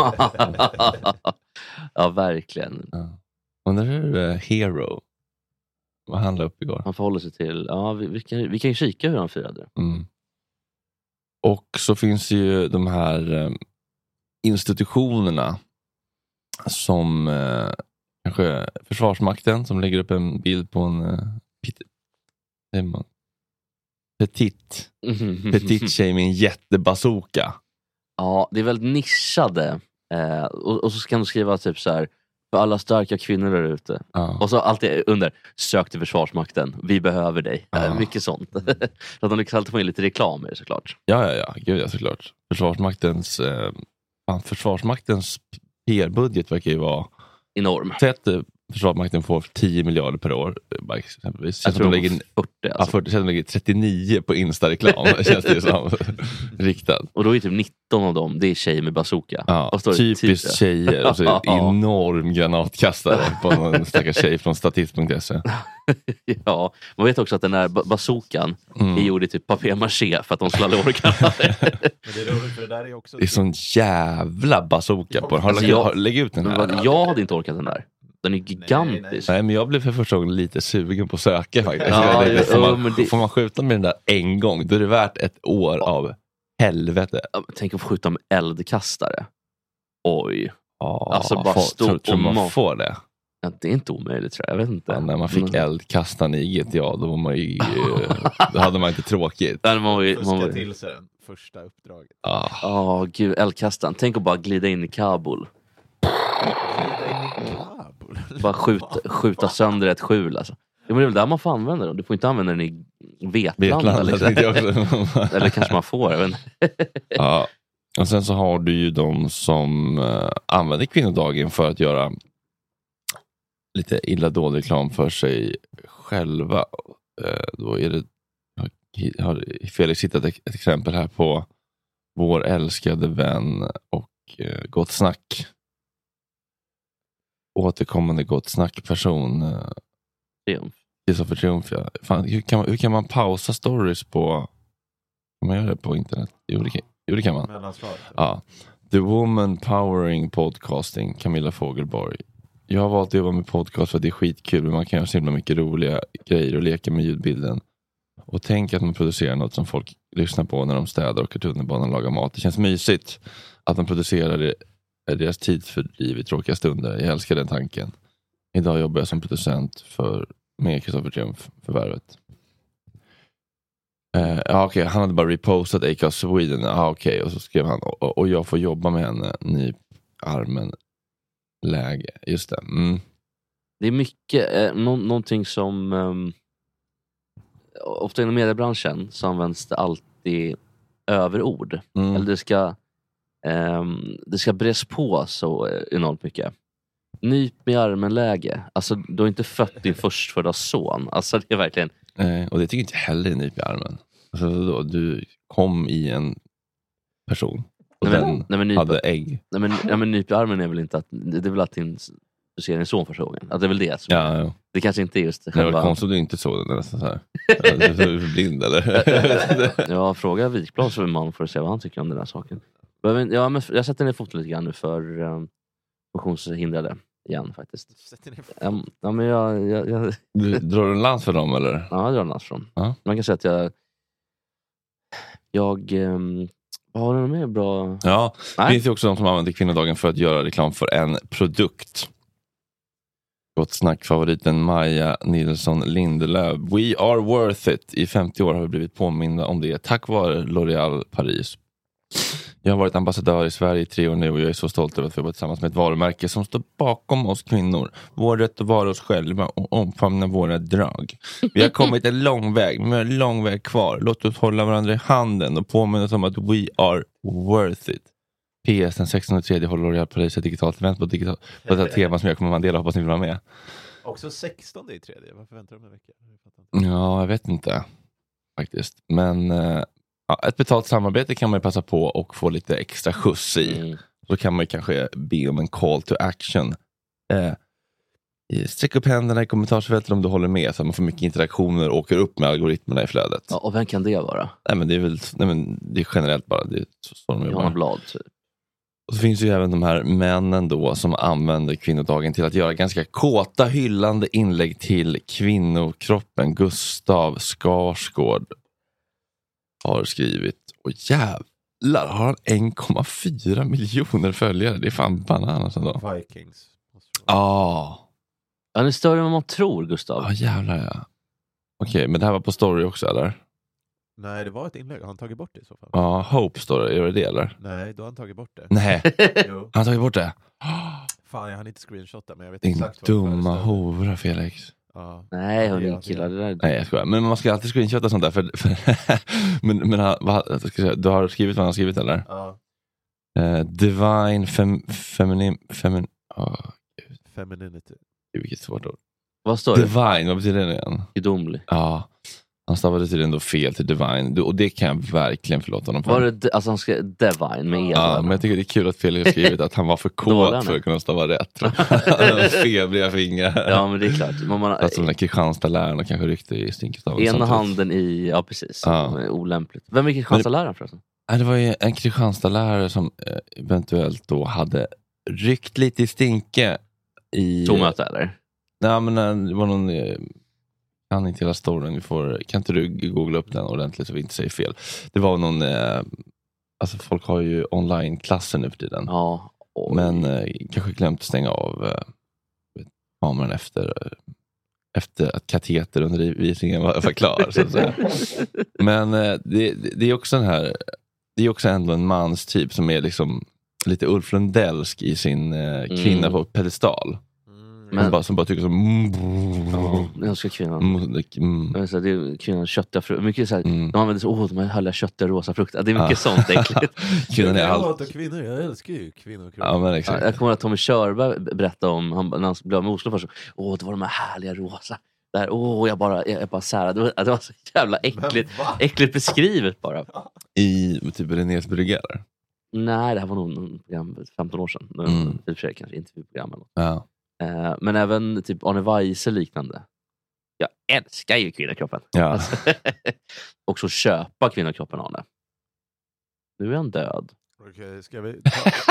Ja, verkligen. Ja. Och när är det Hero? Vad handlade upp igår? Han förhåller sig till... Ja, vi, vi, kan, vi kan ju kika hur han firade. Mm. Och så finns ju de här eh, institutionerna som eh, kanske Försvarsmakten som lägger upp en bild på en eh, pit, man, petit petit tjej med en jättebazooka. Ja, det är väldigt nischade. Eh, och, och så kan du skriva typ så här: för alla starka kvinnor där ute. Ja. Och så alltid under, sök till Försvarsmakten, vi behöver dig. Ja. Eh, mycket sånt. Så att de lyckas alltid få in lite reklam i det, såklart. Ja, ja, ja. Gud, ja, såklart. Försvarsmaktens eh, Försvarsmaktens P R-budget verkar ju vara enorm. Sätt Försvarsmakten får tio miljarder per år. Bara exempelvis. Jag tror de lägger, fyrtio. Alltså. Ja, fyrtio, så de lägger trettionio på Insta-reklam. Känns det som riktad. Och då är typ nitton av dem, det är tjejer med bazooka. Ja, typiskt tjejer. Och så är enorm granatkastare på någon stackars tjej från statist punkt se. Ja, man vet också att den här bazookan mm. är gjord i typ papier-maché för att de skulle aldrig orka. Men det är roligt för det där är också... Det är sån jävla bazooka på den. Har, alltså, jag, lägg ut den här. Jag hade inte orkat den där. Den är gigantisk. Nej, nej. nej, men jag blev för första gången lite sugen på att söka faktiskt. Ja, det, får, man, ja, det... får man skjuta med den där en gång, då är det värt ett år av helvete. Tänk att få skjuta med eldkastare. Oj. Ja, alltså bara får, stå tror, tror man får det? Ja, det är inte omöjligt, tror jag. Jag vet inte. Ja, när man fick eldkastaren i G T A, då var man ju, då hade man inte tråkigt. Där man var ju, man var... till sig den första uppdraget. Ja, oh. oh, gud, eldkastaren. Tänk att bara glida in i Kabul. Bara skjuta, skjuta sönder ett skjul, alltså. Ja, men det är väl där man får använda den. Du får inte använda den i Vetlanda. Liksom. Eller kanske man får. Jag vet. Ja. Och sen så har du ju de som uh, använder kvinnodagen för att göra lite illa dålig reklam för sig själva. Uh, då är det, har Felix hittat ett, ett exempel här på vår älskade vän och uh, Gott Snack. Återkommande Gott Snack-person. Uh, Triumf. Kristoffer Triumf, ja. Fan, hur, kan man, hur kan man pausa stories på... Kan man göra det på internet? Jo, det kan, jo, det kan man. Ja. The Woman Powering Podcasting, Camilla Fogelborg. Jag har valt att jobba med podcast för att det är skitkul, men man kan göra så himla mycket roliga grejer och leka med ljudbilden. Och tänk att man producerar något som folk lyssnar på när de städar och tunnelbanan lagar mat. Det känns mysigt att de producerar det, deras tidsfördriv i tråkiga stunder. Jag älskar den tanken. Idag jobbar jag som producent för med Kristoffer Triumf förvärvet. Uh, ja, okej, okay. Han hade bara repostat Acast Sweden. Ja, okej, okay. Och så skrev han och, och jag får jobba med henne, nyp armen läge. Just det. Mm. Det är mycket, eh, nå- någonting som um, ofta inom mediebranschen så används det alltid överord. Mm. Eller det ska um, det ska bres på så enormt mycket. Nyp med armen-läge. Alltså, du har inte fött din förstfödda son. Alltså, det är verkligen... Eh, och det tycker jag inte heller är nyp i armen. Alltså, då, du kom i en person och nej, den nej, men nyp, hade ägg. Nej, men, ja, men nyp i armen är väl inte att... Det är väl att din, du ser din son första gången. Att det är väl det som... Ja, ja. Det kanske inte är just själva... Det var konstigt att du inte såg den nästan så här. Är du blind eller? Ja, fråga Wikblad som är man för att se vad han tycker om den här saken. Men, ja, men jag sätter ner foton lite grann nu för um, funktionshindrade. Igen faktiskt. Ja, ja, men jag, jag, jag... Du, drar du en lans för dem eller? Ja, jag drar en lans för dem. Ja. Man kan säga att jag jag um, vad har du med bra? Ja, det Nej. finns ju också de som använder kvinnodagen för att göra reklam för en produkt. Gott snack, favoriten Maja Nilsson Lindelöf. We are worth it. I femtio år har vi blivit påminda om det tack vare L'Oréal Paris. Jag har varit ambassadör i Sverige i tre år nu och jag är så stolt över att vi jobbar tillsammans med ett varumärke som står bakom oss kvinnor. Vår rätt att vara oss själva och omfamna våra drag. Vi har kommit en lång väg, men vi har en lång väg kvar. Låt oss hålla varandra i handen och påminna oss om att we are worth it. P S den sextonde tredje håller L'Oréal Paris ett digitalt event på, digital, på det här temat som jag kommer Mandela, hoppas ni vill vara med. Också sextonde i tredje, varför väntar de en vecka? Ja, jag vet inte faktiskt. Men... Eh, ja, ett betalt samarbete kan man ju passa på och få lite extra skjuts i. Mm. Så kan man ju kanske be om en call to action. Eh, sträck upp händerna i kommentarsfältet om du håller med så att man får mycket interaktioner och åker upp med algoritmerna i flödet. Ja, och vem kan det vara? Nej, men det är väl nej, men det är generellt bara. Det är så, så de Johanna Blad typ. Och så finns ju även de här männen då som använder kvinnodagen till att göra ganska kåta hyllande inlägg till kvinnokroppen. Gustav Skarsgård har skrivit, och jävlar har han en komma fyra miljoner följare. Det är fan bananas ändå. Vikings. Ja. Ah. Han är större än vad man tror, Gustav. Ja, ah, jävlar ja. Okej, okay, men det här var på story också, eller? Nej, det var ett inlägg. Har han tagit bort det i så fall? Ja, ah, Hope story, är det det, eller? Nej, då har han tagit bort det. Nej, han har tagit bort det. Fan, jag hann inte screenshotta, men jag vet Din exakt vad dumma hora, Felix. Ja. Nej, hörni, killar, det där... Nej, jag skojar. Men man ska alltid screenshotta sånt där. För, för men men vad, ska säga, du har skrivit vad han har skrivit, eller? Ja. Uh, divine fem, feminin... Femin, oh, Femininity. Det är vilket svårt ord. Vad står det? Divine, vad betyder det igen? Gudomlig. Ja. Han stavade tydligen då fel till divine. Och det kan jag verkligen förlåta honom för. Var det, alltså han skrev divine med el? Ja, men jag tycker det är kul att Felix har skrivit att han var för kåt för att kunna stava rätt. Han hade febriga fingrar. Ja, men det är klart. Man, man, att som den Kristianstad-läraren och kanske ryckte i stinkestaven. Ena handen i, ja precis. Ja. Olämpligt. Vem är Kristianstad-läraren förresten? Det var ju en Kristianstad-lärare som eh, eventuellt då hade ryckt lite i stinke i... Tomöte eller? Nej, men det var någon... Eh, kan inte hela storyn. Vi får, kan inte du googla upp den ordentligt så vi inte säger fel. Det var någon... Eh, alltså folk har ju online-klasser nu för tiden. Ja. Oj. Men eh, kanske glömt att stänga av eh, kameran efter... Eh, efter att kateterundervisningen var, var klar. Så att säga. Men eh, det, det är också den här... Det är också ändå en mans typ som är liksom lite Ulf Lundellsk i sin eh, kvinna mm. på pedestal. Men, som, bara, som bara tycker så ja, jag älskar kvinnan. Mm. Det är kvinnan köttiga frukt. Mycket så här, mm. de använder så, åh, de här härliga köttiga rosa frukter. Det är mycket ja. sånt äckligt. Kvinnan är jag allt. hatar kvinnor, jag älskar ju kvinnor. Ja, men exakt. Ja, jag kommer att Tommy Körberg berättade om, han, när han blev med Oslo först. Åh, det var de här härliga rosa. Där, åh, jag bara, jag, jag bara så här, det, var, det var så jävla äckligt, äckligt beskrivet bara. I typ Renés brygga eller? Nej, det här var nog program femton år sedan. Mm. I och för sig kanske intervjuprogram eller något. Ja. Uh, men även typ Arne Weise liknande. Jag älskar ju kvinnokroppen. Ja. Alltså, också köpa kvinnokroppen, Arne. Nu är han död. Okej, okay, ska vi...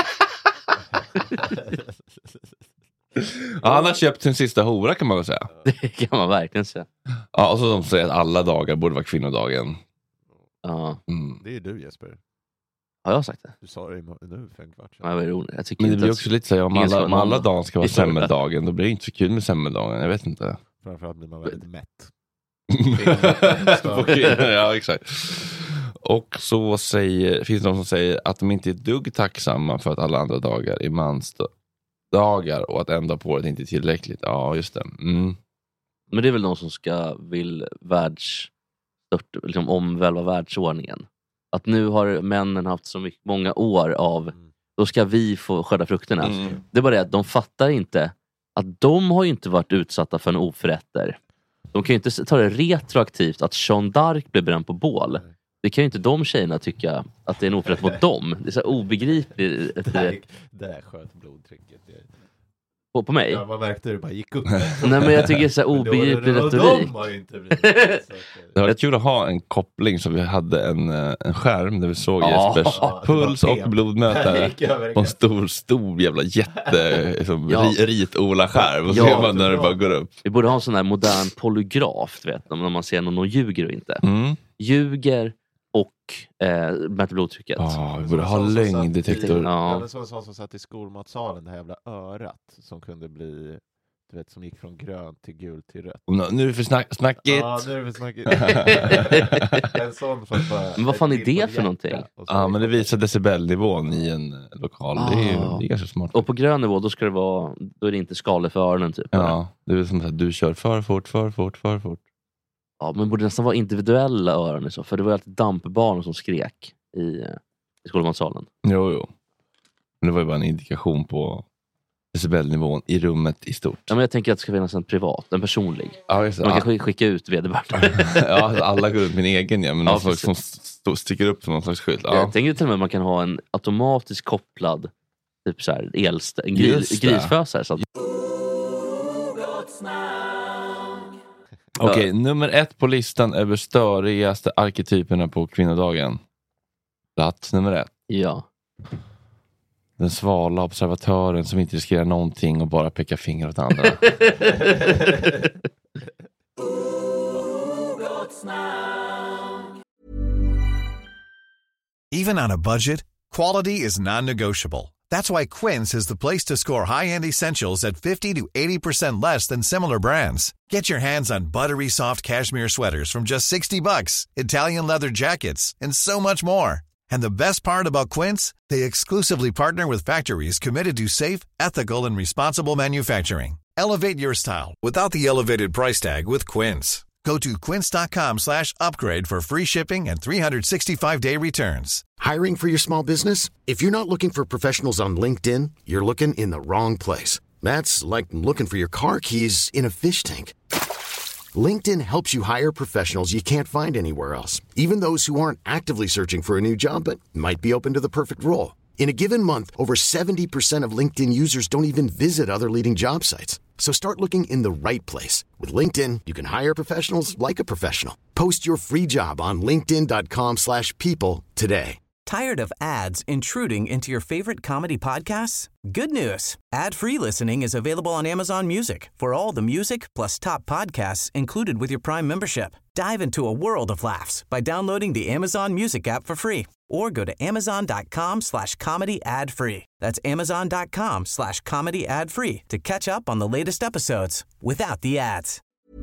Ja, han har köpt sin sista hora kan man väl säga. Det kan man verkligen säga. Ja, och så de säger att alla dagar borde vara kvinnodagen. Ja. Mm. Det är du, Jesper. Har jag sagt det? Du sa det nu för en kvart sedan. Ja, vad roligt. Jag tycker men det blir att... också lite så här, om alla, om alla dagar ska vara semmeldagen, då blir det inte så kul med semmeldagen. Jag vet inte. Framförallt blir man väldigt mätt. Ja, exakt. Och så säger, finns det de som säger att de inte är dugg tacksamma för att alla andra dagar är mansdag. dagar och att en dag på året inte är tillräckligt. Ja, just det. Mm. Men det är väl någon som ska vill världs liksom omvälva världsordningen. Att nu har männen haft så mycket, många år av då ska vi få skörda frukterna. Mm. Det är bara det att de fattar inte att de har ju inte varit utsatta för en oförrätter. De kan ju inte ta det retroaktivt att Jeanne d'Arc blev bränd på bål. Det kan ju inte de tjejerna tycka att det är en oförrätt mot dem. Det är så obegripligt. Där, där sköt blodtrycket. På, på mig? Ja, vad märkte du? Bara gick upp. Nej, men jag tycker det är så obegriplig retorik. Det var kul att ha en koppling så vi hade en, en skärm där vi såg ja, Jespers puls och blodmätare på en stor, stor jävla jätte liksom, ja. rit-ola-skärm och ja, ser man när det bara går upp. Vi borde ha en sån här modern polygraf, vet, när man ser någon, någon ljuger och inte. Mm. Ljuger och eh, mäter blodtrycket. Ja, vi borde ha lögndetektor. Ja. Det var en sån som satt i skolmatsalen, det här jävla örat som kunde bli, du vet, som gick från grönt till gult till rött. No, nu är det för snack, snackigt. Ja, nu är det för snackigt. En sån för bara, men vad fan är det för någonting? Ja, men det visar decibelnivån i en lokal. Ah. Det, är ju, det är ganska smart. Och på grön nivå, då ska det vara, då är det inte skale för öronen typ. Ja, det är som att du kör för fort, för fort, för fort. Ja, men borde nästan vara individuella öron så, för det var ju alltid dampbarn som skrek i, i skolmatsalen. Jo, jo. Men det var ju bara en indikation på decibelnivån i rummet i stort. Ja, men jag tänker att det ska finnas en privat, en personlig. Ja, just det. Man kan skicka ut vederbörande. Ja, alla går ut min egen, ja, men ja, någon slags som st- sticker upp som någon slags skylt. Ja. Jag tänker till och med att man kan ha en automatiskt kopplad typ så här, elst- en gris, grisfösare. Så att... Okej, okay, nummer ett på listan över störigaste arketyperna på kvinnodagen. Plats nummer ett. Ja. Den svala observatören som inte riskerar någonting och bara pekar finger åt andra. Even on a budget, quality is non-negotiable. That's why Quince is the place to score high-end essentials at fifty to eighty percent less than similar brands. Get your hands on buttery soft cashmere sweaters from just sixty bucks, Italian leather jackets, and so much more. And the best part about Quince, they exclusively partner with factories committed to safe, ethical, and responsible manufacturing. Elevate your style without the elevated price tag with Quince. Go to quince.com slash upgrade for free shipping and three sixty-five day returns. Hiring for your small business? If you're not looking for professionals on LinkedIn, you're looking in the wrong place. That's like looking for your car keys in a fish tank. LinkedIn helps you hire professionals you can't find anywhere else, even those who aren't actively searching for a new job but might be open to the perfect role. In a given month, over seventy percent of LinkedIn users don't even visit other leading job sites. So start looking in the right place. With LinkedIn, you can hire professionals like a professional. Post your free job on linkedin.com slash people today. Tired of ads intruding into your favorite comedy podcasts? Good news. Ad-free listening is available on Amazon Music for all the music plus top podcasts included with your Prime membership. Dive into a world of laughs by downloading the Amazon Music app for free or go to amazon.com slash comedy ad free. That's amazon.com slash comedy ad free to catch up on the latest episodes without the ads.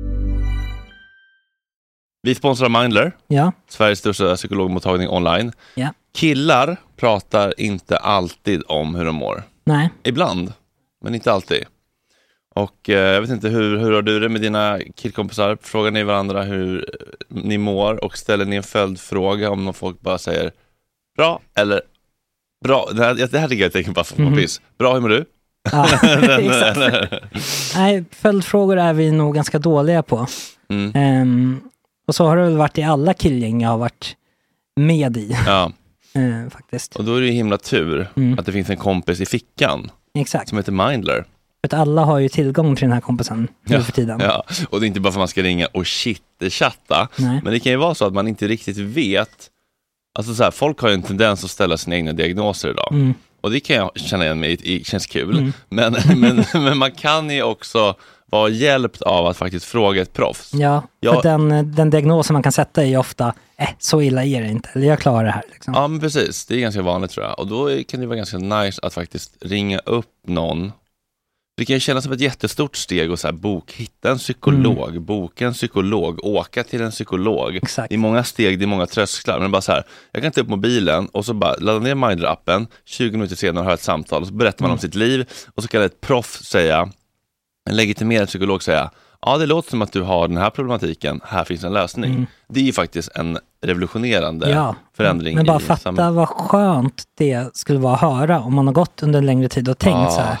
Vi sponsrar Mindler. Ja. Sveriges största psykologmottagning online. Ja. Killar pratar inte alltid om hur de mår. Nej. Ibland, men inte alltid. Och eh, jag vet inte, hur, hur har du det med dina killkompisar? Frågar ni varandra hur ni mår och ställer ni en följdfråga om någon folk bara säger bra eller bra? Det här, det här tycker jag är ett tecken på att man piss. Bra, hur mår du? Ja, exakt. Nej, följdfrågor är vi nog ganska dåliga på. Mm. Um, och så har det väl varit i alla killgäng jag har varit med i. Ja. uh, faktiskt. Och då är det ju himla tur mm. att det finns en kompis i fickan. Exakt. Som heter Mindler. För att alla har ju tillgång till den här kompisen nu för tiden. Ja, och det är inte bara för att man ska ringa och shit-chatta. Men det kan ju vara så att man inte riktigt vet. Alltså så här, folk har ju en tendens att ställa sina egna diagnoser idag. Mm. Och det kan jag känna igen mig, det känns kul. Mm. Men, men, men man kan ju också vara hjälpt av att faktiskt fråga ett proffs. Ja, jag, för den, den diagnosen man kan sätta är ju ofta, eh, så illa är det inte. Eller jag klarar det här. Liksom. Ja, men precis. Det är ganska vanligt tror jag. Och då kan det vara ganska nice att faktiskt ringa upp någon Det kan ju kännas som ett jättestort steg och så här, bok, hitta en psykolog, mm. boka en psykolog, åka till en psykolog. Exakt. Det är många steg, det är många trösklar. Men bara så här, jag kan ta upp mobilen och så bara ladda ner Mindler-appen, tjugo minuter senare har ett samtal och så berättar man mm. om sitt liv och så kan ett proff säga, en legitimerad psykolog säga, ja det låter som att du har den här problematiken, här finns en lösning. Mm. Det är ju faktiskt en revolutionerande ja. förändring. Men bara i fatta samhället. vad skönt det skulle vara att höra om man har gått under en längre tid och tänkt ah. så här.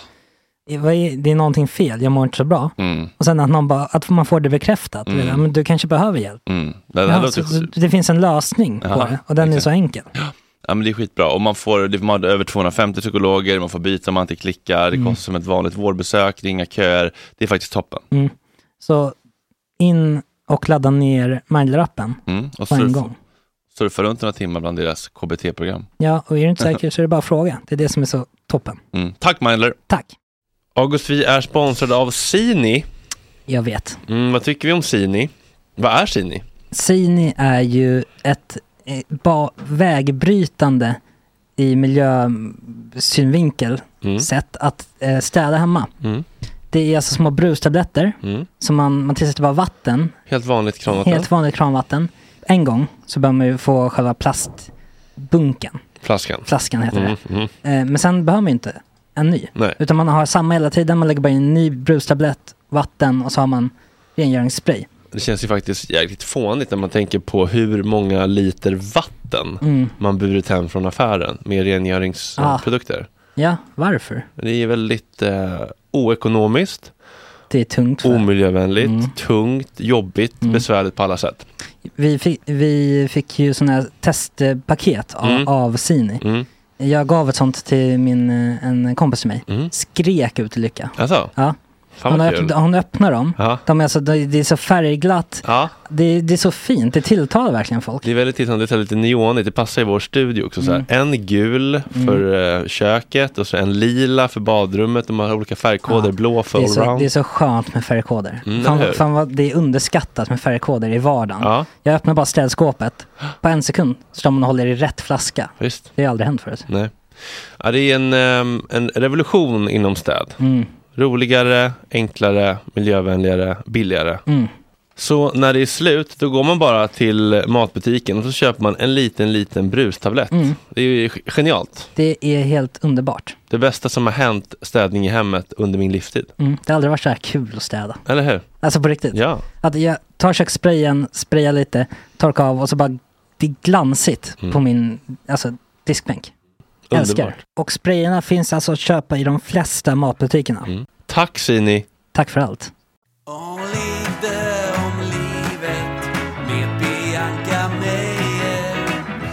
Det är någonting fel, jag mår inte så bra. Mm. Och sen att, någon bara, att man får det bekräftat. Mm. Ja, men du kanske behöver hjälp. Mm. Det, ja, låter... det finns en lösning Aha, på det. Och den exakt. är så enkel. Ja. ja, men det är skitbra. Och man får, man har över tvåhundrafemtio psykologer. Man får byta om man inte klickar. Det mm. kostar som ett vanligt vårdbesök. Det är inga köer. Det är faktiskt toppen. Mm. Så in och ladda ner Mindler-appen mm. och på en gång. Surfa runt några timmar bland deras K B T-program. Ja, och är du inte säker så är det bara fråga. Det är det som är så toppen. Mm. Tack Mindler. Tack. August, vi är sponsrade av Sini. Jag vet. Mm, vad tycker vi om Sini? Vad är Sini? Sini är ju ett eh, ba- vägbrytande i miljösynvinkel mm. sätt att eh, städa hemma. Mm. Det är alltså små brustabletter mm. som man, man tillsätter bara vatten. Helt vanligt kranvatten. Helt vanligt kranvatten. En gång så bör man ju få själva plastbunken. Flaskan. Flaskan heter mm. det. Mm. Eh, men sen behöver man ju inte en ny. Nej. Utan man har samma hela tiden. Man lägger bara in en ny brustablett, vatten och så har man rengöringsspray. Det känns ju faktiskt jäkligt fånigt när man tänker på hur många liter vatten mm. man burit hem från affären med rengöringsprodukter. Ah. Ja, varför? Det är väldigt eh, oekonomiskt. Det är tungt. För. Omiljövänligt, mm. tungt, jobbigt, mm. besvärligt på alla sätt. Vi fick, vi fick ju sådana här testpaket av, mm. av Sini. Mm. Jag gav ett sånt till min, en kompis till mig. Mm. Skrek ut i lycka. Alltså? Ja. Hon, öpp, hon öppnar dem. Ja. De är alltså, det är så färgglatt. Ja. Det, det är så fint. Det tilltalar verkligen folk. Det är väldigt tilltalande. Det är lite neonigt. Det passar i vår studio också. Mm. Så här. En gul för mm. köket och så en lila för badrummet. De har olika färgkoder. Ja. Blå för det är, så, allround. det är så skönt med färgkoder. Mm, fan, fan vad det är underskattat med färgkoder i vardagen. Ja. Jag öppnar bara städskåpet. På en sekund står man och håller i rätt flaska. Visst. Det har aldrig hänt förut. Nej. Ja, det är en, en revolution inom städ. Mm. Roligare, enklare, miljövänligare, billigare. Mm. Så när det är slut, då går man bara till matbutiken och så köper man en liten, liten brustablett. Mm. Det är ju genialt. Det är helt underbart. Det bästa som har hänt städning i hemmet under min livstid. Mm. Det har aldrig varit så här kul att städa. Eller hur? Alltså på riktigt. Ja. Att jag tar kökssprayen, sprayar lite, torkar av och så bara det är glansigt mm. på min alltså, diskbänk. Älskar. Och sprayerna finns alltså att köpa i de flesta matbutikerna. Mm. Tack Sini. Tack för allt. Om lite om livet med Bianca Meijer.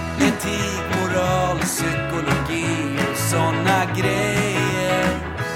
Etik, moral, psykologi och såna grejer.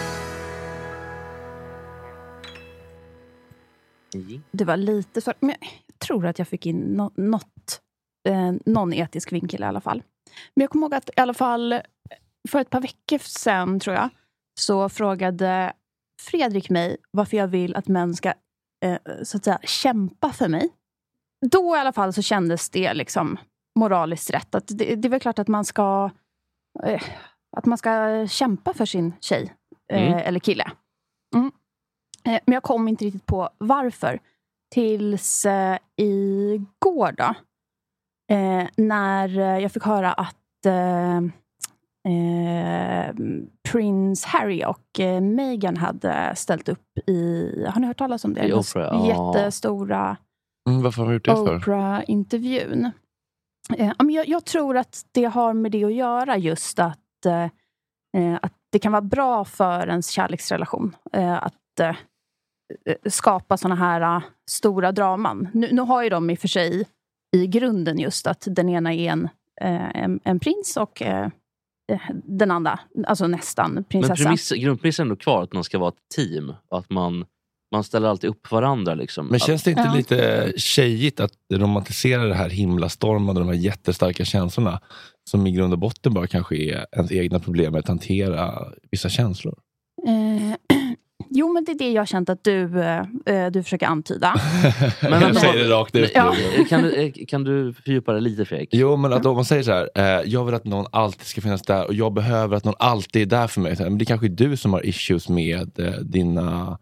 Det var lite så, men jag tror att jag fick in no- något, eh, någon etisk vinkel i alla fall. Men jag kommer ihåg att i alla fall för ett par veckor sedan tror jag så frågade Fredrik mig varför jag vill att män ska eh, så att säga kämpa för mig. Då i alla fall så kändes det liksom moraliskt rätt. Att det, det är väl klart att man ska eh, att man ska kämpa för sin tjej eh, mm. eller kille. Mm. Eh, men jag kom inte riktigt på varför. Tills eh, igår då. Eh, när jag fick höra att eh, eh, Prince Harry och eh, Meghan hade ställt upp i, har ni hört talas om det? I Oprah, jättestora mm, varför har vi gjort det för? Oprah-intervjun. Eh, jag, jag tror att det har med det att göra just att, eh, att det kan vara bra för ens kärleksrelation eh, att eh, skapa såna här uh, stora draman. Nu, nu har ju de i och för sig i grunden just att den ena är en, eh, en, en prins och eh, den andra, alltså nästan prinsessa. Men premiss, grundpremissen är ändå kvar att man ska vara ett team. Att man, man ställer alltid upp varandra. Liksom. Men känns det inte ja. lite tjejigt att romantisera det här himlastormande, de här jättestarka känslorna som i grund och botten bara kanske är ens egna problem med att hantera vissa känslor? Eh, Jo, men det är det jag har känt att du, äh, du försöker antyda. men, jag säger det rakt ut. Ja. Kan, du, kan du fördjupa det lite, Fredrik? Jo, men att om man säger så här, eh, jag vill att någon alltid ska finnas där och jag behöver att någon alltid är där för mig. Men det kanske är du som har issues med eh, dina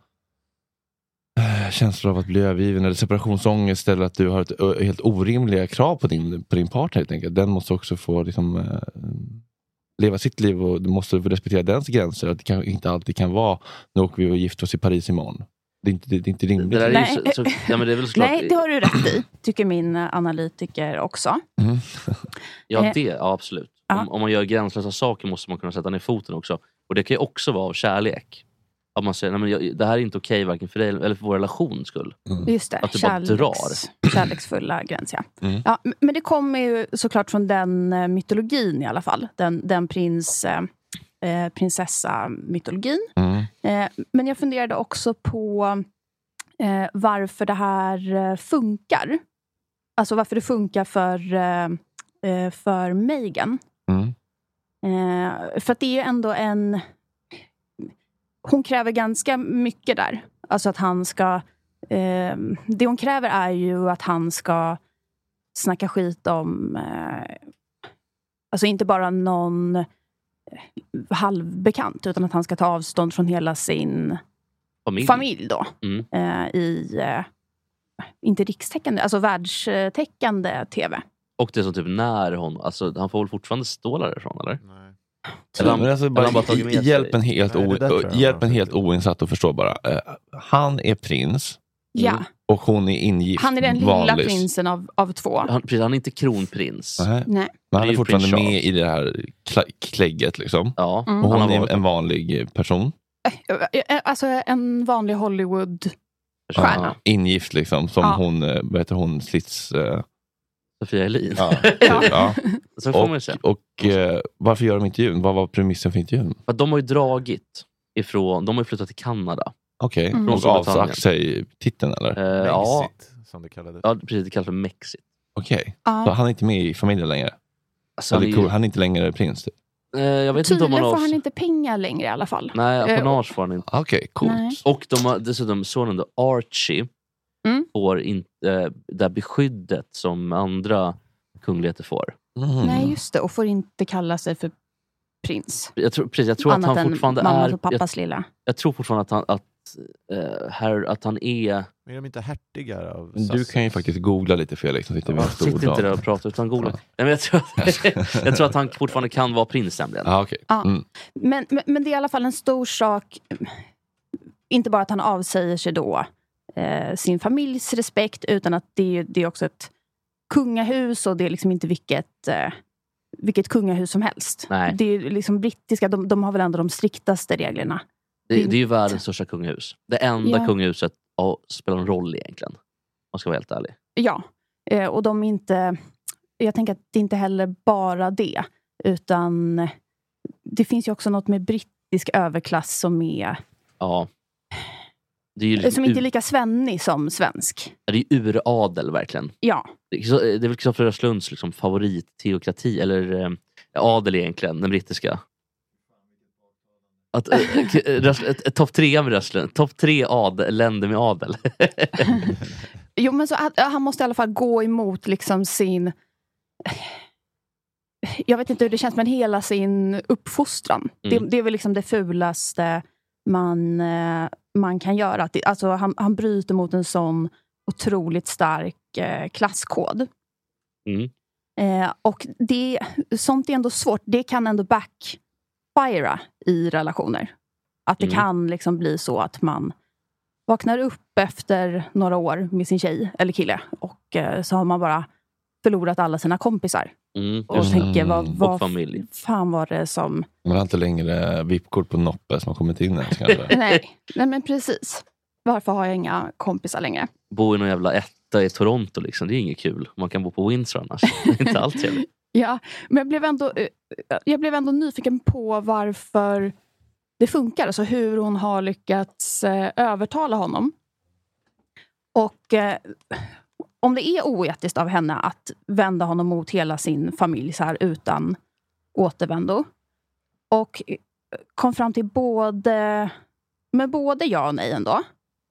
eh, känslor av att bli övergiven eller separationsångest, eller att du har ett ö, helt orimliga krav på din, på din partner helt enkelt. Den måste också få liksom, eh, leva sitt liv och du måste respektera dens gränser. Att det kan, inte alltid kan vara, nu åker vi och gifter oss i Paris imorgon. Det är inte, det, det är inte rimligt. Det Nej. Så, så, ja, men det är väl klart. Nej, det har du rätt i. Tycker min analytiker också. Mm. ja, det, ja, absolut. Om, om man gör gränslösa saker måste man kunna sätta ner foten också. Och det kan ju också vara av kärlek. Att man säger, nej, men jag, det här är inte okej varken för dig eller för vår relations skull. Mm. Just det, att du kärleks, bara drar. Kärleksfulla gränser. Ja. Mm. Ja, men det kommer ju såklart från den uh, mytologin i alla fall. Den, den prins, uh, prinsessa-mytologin. Mm. Uh, men jag funderade också på uh, varför det här uh, funkar. Alltså varför det funkar för, uh, uh, för Meghan. Mm. Uh, för att det är ju ändå en... Hon kräver ganska mycket där. Alltså att han ska... Eh, det hon kräver är ju att han ska snacka skit om... Eh, alltså inte bara någon eh, halvbekant. Utan att han ska ta avstånd från hela sin familj, familj då. Mm. Eh, I... Eh, inte rikstäckande, alltså världstäckande tv. Och det är så typ när hon... Alltså han får väl fortfarande ståla därifrån, eller? Nej. Eller, men alltså bara, bara hjälp en helt, Nej, o, hjälp en helt oinsatt att förstå bara. Uh, han är prins. Ja. Och hon är ingift. Han är den vanlig. lilla prinsen av, av två. Han, han är inte kronprins. Nej. Nej. Men han är, är fortfarande med i det här klägget liksom. Ja. Mm. Och hon är en vanlig person. Alltså en vanlig Hollywood-stjärna. Ja, ingift liksom. Som ja. hon, vad heter hon, slits... Uh, Sofia Elin. Ja, ja. ja. Så får man och och eh, varför gör de intervjun? Vad var premissen för intervjun? För de har ju dragit ifrån, de har ju flyttat till Kanada. Okej, okay. mm. och avsagt sig titeln eller? Uh, ja. Som det kallades. Ja, precis, det kallas för Mexit. Okej, okay. uh. så han är inte med i familjen längre? Alltså, han, är cool. han är inte längre prins typ. Uh, jag vet Tydligen inte om får han, han inte pengar längre i alla fall. Nej, apanage uh, får han inte. Okej, okay, coolt. Nej. Och de har dessutom sonen då, Archie, mm. får inte uh, det beskyddet som andra kungligheter får. Mm. Nej, just det. Och får inte kalla sig för prins. Jag tror, precis, jag tror att han fortfarande mamma är... Och pappas jag, lilla. jag tror fortfarande att han, att, uh, här, att han är... Men är de inte hertigar av Men du kan ju faktiskt googla lite, Felix. Som sitter ja, sitter inte där och pratar utan googla. Ja. Men jag, tror att, jag tror att han fortfarande kan vara prins nämligen. Ah, okay. Ja. Mm. Men, men, men det är i alla fall en stor sak. Inte bara att han avsäger sig då eh, sin familjs respekt, utan att det, det är också ett kungahus och det är liksom inte vilket, eh, vilket kungahus som helst. Nej. Det är liksom brittiska, de, de har väl ändå de striktaste reglerna. Det, det är ju världens största kungahus. Det enda ja. kungahuset oh, spelar en roll egentligen. Man ska vara helt ärlig. Ja, eh, och de är inte... Jag tänker att det är inte heller bara det. Utan det finns ju också något med brittisk överklass som är... Ja. Det är ju liksom som inte är lika svennig som svensk. Det är ju uradel verkligen. Ja. Det är väl Kristoffer Östlunds liksom favoritteokrati. Eller eh, adel egentligen, den brittiska. Att, äh, ett, ett, ett topp tre med röstlen. Topp tre adel, länder med adel. Jo, men så att, han måste i alla fall gå emot liksom sin... Jag vet inte hur det känns, men hela sin uppfostran. Mm. Det, det är väl liksom det fulaste man, man kan göra. Alltså han, han bryter mot en sån otroligt stark eh, klasskod. Mm. Eh, och det, sånt är ändå svårt. Det kan ändå backfira i relationer. Att det mm. kan liksom bli så att man vaknar upp efter några år med sin tjej eller kille. Och eh, så har man bara förlorat alla sina kompisar. Mm. Och tänker, vad, vad och familj. fan var det som... Man har inte längre V I P-kort på Noppe som har kommit in ens kanske. nej, nej, men precis. Varför har jag inga kompisar längre? Bo i någon jävla etta i Toronto liksom, det är inget kul. Man kan bo på Windsor annars. Det är inte allt trevligt. Ja, men jag blev, ändå, jag blev ändå nyfiken på varför det funkar. Alltså hur hon har lyckats eh, övertala honom. Och eh, om det är oetiskt av henne att vända honom mot hela sin familj så här utan återvändo. Och kom fram till både men både ja och nej ändå.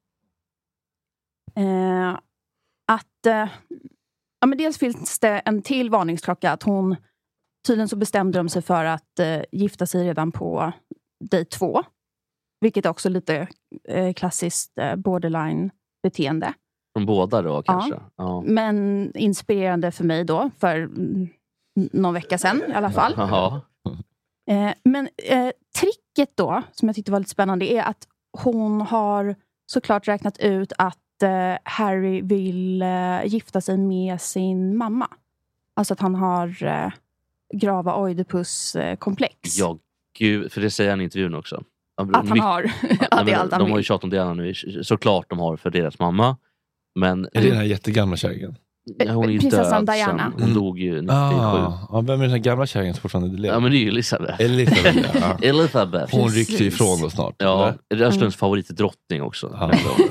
Eh, att eh, ja, men dels finns det en till varningsklocka att hon tydligen så bestämde de sig för att eh, gifta sig redan på day två. Vilket också är lite eh, klassiskt eh, borderline-beteende. Från båda då kanske? Ja. Ja. Men inspirerande för mig då, för mm, någon vecka sedan i alla fall. Ja. Eh, men eh, tricket då, som jag tyckte var lite spännande, är att hon har såklart räknat ut att eh, Harry vill eh, gifta sig med sin mamma. Alltså att han har eh, grava Oidipus-komplex. Ja, gud, för det säger han i intervjun också. Att han My- har. ja, att det är de, allt han de har ju vill. tjat om det Anna nu. Såklart de har för deras mamma. Men Är det den här jättegamla kärringen? Ja, hon är ju Prinsessan död Diana. sen. Hon mm. dog ju nittiosju. Ah, ja, vem är den här gamla kärringen som fortfarande lever? Ja, men det är ju Elisabeth. Elisabeth, ja. Elisabeth. Hon ryckte ifrån då snart. Ja, Östlunds Mm. favoritdrottning också. Ja.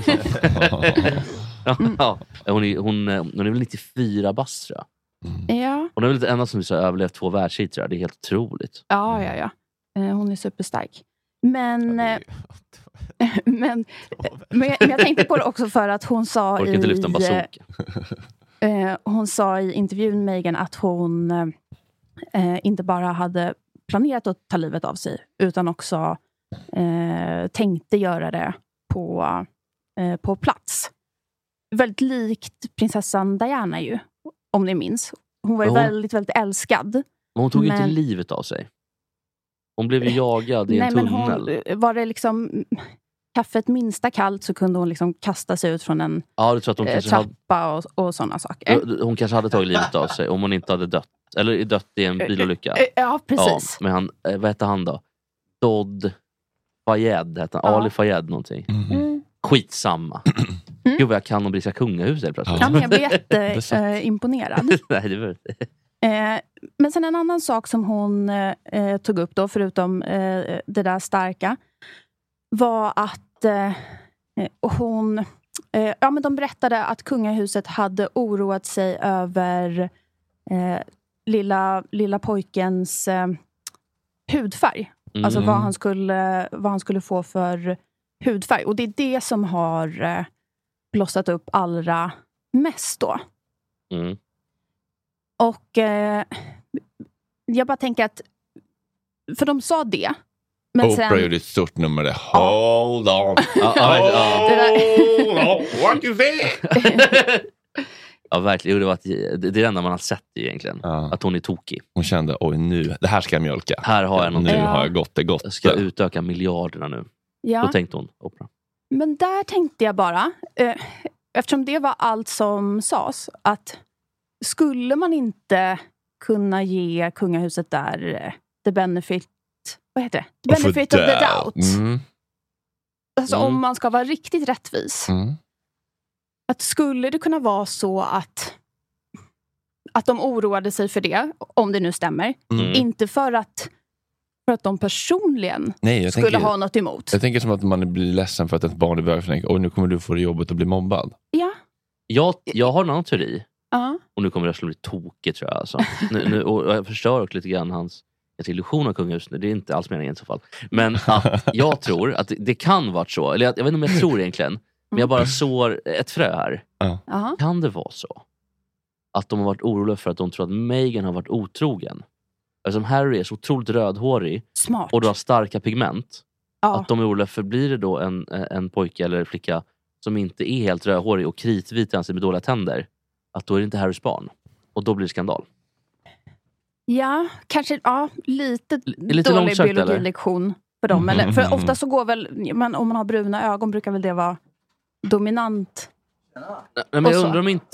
Ja, hon, är, hon, hon är väl nittiofyra bast, tror jag. Ja, Hon är väl det enda som har överlevt två världshit, det är helt otroligt. ja, ja. ja. Eh, hon är superstark. Men... eh, men, men, jag, men jag tänkte på det också för att hon sa Orkar inte lyfta en i... bazooka. Eh, hon sa i intervjun med Meghan att hon eh, inte bara hade planerat att ta livet av sig, utan också eh, tänkte göra det på, eh, på plats. Väldigt likt prinsessan Diana ju, om ni minns. Hon var ju hon, väldigt, väldigt älskad. Men hon tog men, inte livet av sig. Hon blev ju jagad i nej, en men tunnel. hon, var det liksom kaffet minsta kallt så kunde hon liksom kasta sig ut från en ja, du tror att hon eh, trappa hade, och, och sådana saker. Hon kanske hade tagit livet av sig om hon inte hade dött. Eller dött i en bilolycka. Ja, precis. Ja, men han, vad hette han då? Dodd Fayed hette han. Ja. Ali Fayed någonting. Mm. Skitsamma. Mm. Gud vad jag kan om brittiska kungahuset plötsligt. Ja, men jag blev jätteimponerad. Nej, det var eh, Men sen en annan sak som hon eh, tog upp då, förutom eh, det där starka, var att eh, hon eh, ja, men de berättade att kungahuset hade oroat sig över eh, lilla, lilla pojkens eh, hudfärg. Mm. Alltså vad han, skulle, vad han skulle få för hudfärg. Och det är det som har eh, blossat upp allra mest då. Mm. Och eh, jag bara tänker att, för de sa det. Men Oprah sen, gjorde ett stort nummer där. Hold on. Hold on. What you say? Ja, verkligen. Det, var att, det är det enda man har sett egentligen. Ja. Att hon är tokig. Hon kände, oj nu, det här ska jag mjölka. Här har jag någonting. Nu ja. har jag gått det gott. Jag ska utöka miljarderna nu. ja. Då tänkte hon, Oprah. Men där tänkte jag bara, eh, eftersom det var allt som sades, att skulle man inte kunna ge kungahuset där eh, the benefit, vad heter det? The benefit of, of the doubt. Mm. Alltså mm. om man ska vara riktigt rättvis. Mm. Att skulle det kunna vara så att att de oroade sig för det, om det nu stämmer. Mm. Inte för att för att de personligen Nej, jag skulle tänker, ha något emot. Jag tänker som att man blir ledsen för att ett barn är bög. Och nu kommer du få det jobbet att bli mobbad. Ja. Jag, jag har en annan teori. Uh-huh. Och nu kommer det att bli tokigt, tror jag. Alltså. nu, nu, och jag förstör också lite grann hans illusion av kungahuset. Det är inte alls meningen i så fall. Men att jag tror att det, det kan vara så. Eller jag, jag vet inte om jag tror egentligen. Men jag bara sår ett frö här. Uh-huh. Kan det vara så? Att de har varit oroliga för att de tror att Meghan har varit otrogen. Eftersom Harry är så otroligt rödhårig. Smart. Och du har starka pigment. Ja. Att de är oroliga för, blir det då en, en pojke eller flicka som inte är helt rödhårig och kritvit i ansiktet med dåliga tänder. Att då är det inte Harrys barn. Och då blir det skandal. Ja, kanske ja, lite, L- lite dålig långsökt, biologilektion för dem. Mm. Eller, för ofta så går väl, men om man har bruna ögon brukar väl det vara dominant. Nej, men jag undrar om inte...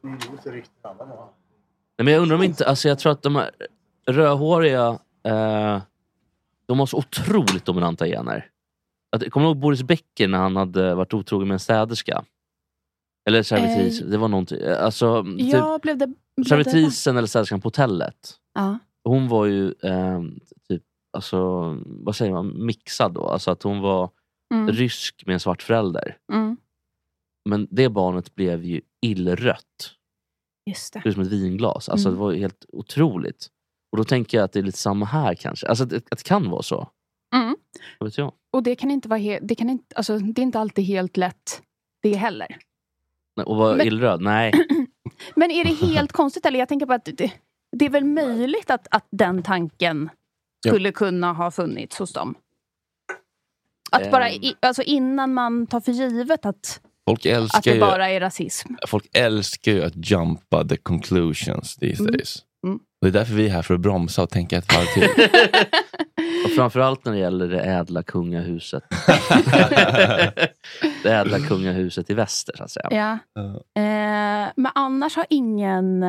Nej, men jag undrar om inte... Alltså jag tror att de här rödhåriga... Eh, de har så otroligt dominanta gener. Att, kommer du ihåg Boris Becker när han hade varit otrogen med en städerska? Eller servitris. Eh, det var någonting. Alltså, ja, typ, blev det... Blev servitrisen det? Eller städerskan på hotellet. Ja. Hon var ju eh, typ... Alltså, vad säger man? Mixad då. Alltså att hon var mm. rysk med en svart förälder. Mm. Men det barnet blev ju illrött. Just det. Det är som ett vinglas. Alltså mm. det var helt otroligt. Och då tänker jag att det är lite samma här kanske. Alltså att det, att det kan vara så. Mm. Vad vet jag? Och det kan inte vara he- det kan inte, alltså, det är inte alltid helt lätt det heller. Och vara Men- illröd? Nej. Men är det helt konstigt? Eller jag tänker på att det, det är väl möjligt att, att den tanken skulle ja. kunna ha funnits hos dem. Att um, bara i, alltså innan man tar för givet att, folk älskar att det ju, bara är rasism. Folk älskar ju att jumpa the conclusions these Mm. days. Mm. Det är därför vi är här för att bromsa och tänka ett varv till. Och framförallt när det gäller det ädla kungahuset. Det ädla kungahuset i väster, så att säga. Ja. Uh. Eh, men annars har ingen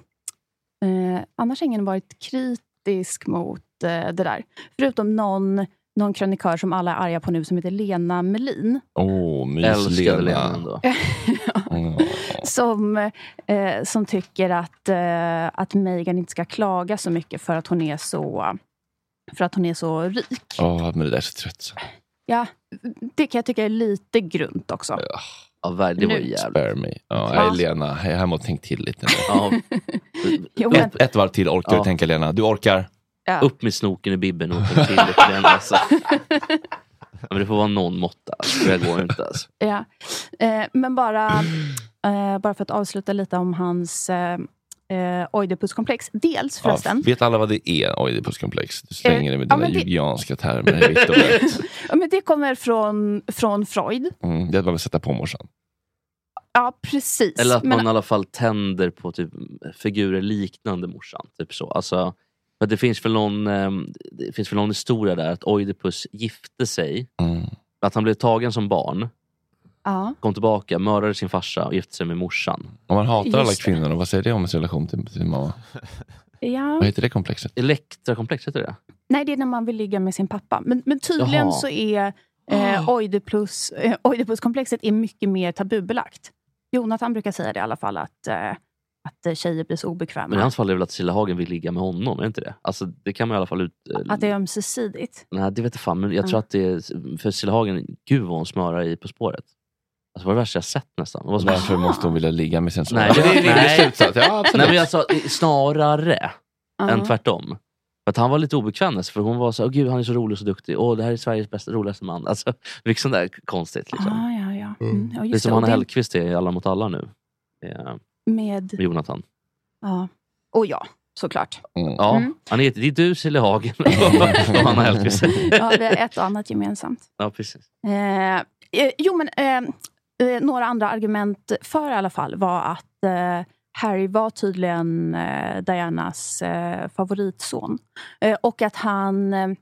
eh, annars har ingen varit kritisk mot eh, det där. Förutom någon, någon krönikör som alla är arga på nu som heter Lena Melin. Åh, oh, mys-Lena. Lena ändå. Oh. som, eh, som tycker att, eh, att Meghan inte ska klaga så mycket för att hon är så, för att hon är så rik. Ja, oh, men det där är så trött. Ja, det kan jag tycka är lite grunt också. Ja, ja det var ju jävligt. Ja, ja. Lena, jag här måste tänka till lite. Ja. Jo, men... ett, ett varv till orkar ja. du tänka, Lena. Du orkar. Ja. Upp med snoken i bibben och tänk till lite. Lena, alltså. Men det får vara någon måtta. Alltså. Det går inte. Alltså. Ja. Eh, men bara, eh, bara för att avsluta lite om hans eh, eh, Oidipuskomplex. Dels förresten. Ja, vet alla vad det är, Oidipuskomplex? Du slänger det med dina ja, jugianska det... termer. Vitt och rätt. Ja, men det kommer från, från Freud. Mm, det är att man vill sätta på morsan. Ja, precis. Eller att men... man i alla fall tänder på typ figurer liknande morsan. Typ så. Alltså, för det finns väl någon, det finns väl någon historia där att Oidipus gifte sig. Mm. Att han blev tagen som barn. Ja. Kom tillbaka, mördade sin farsa och gifte sig med morsan. Om man hatar Just alla kvinnor, och vad säger det om ens relation till sin mamma? Ja. Vad heter det komplexet? Elektrakomplexet, heter det? Nej, det är när man vill ligga med sin pappa. Men, men tydligen Jaha. så är eh, Oidipus, eh, Oidipuskomplexet är mycket mer tabubelagt. Jonathan brukar säga det i alla fall, att, eh, att tjejer blir så obekväma. Men i hans fall är det väl att Silla Hagen vill ligga med honom, är det inte det? Alltså det kan man i alla fall ut... Eh, att det är ömsesidigt? Nej, det vet jag fan. Men jag mm. tror att det är... För Silla Hagen, gud vad hon smörar i På spåret. Alltså vad det värsta jag sett nästan. Vad Varför måste hon vilja ligga med sin son? Nej, det är nej. slutsats. Ja, absolut. Nej, men jag sa snarare uh-huh. än tvärtom. För att han var lite obekväm, för hon var så, åh gud, han är så rolig och så duktig. Åh, det här är Sveriges bästa, roligaste man. Alltså, vilket sånt där konstigt liksom. Ah, ja, ja. Mm. Ja, det är som det. Hanna Hellquist är i Alla mot alla nu. Ja. Med... med Jonathan. Ja. Och ja, såklart. Mm. Ja, mm. han heter, det är du, Sille Hagen och Hanna Hellquist. Ja, vi har ett och annat gemensamt. Ja, precis. Eh, eh, jo, men eh, några andra argument för i alla fall var att eh, Harry var tydligen eh, Dianas eh, favoritson. Eh, och att han, eh,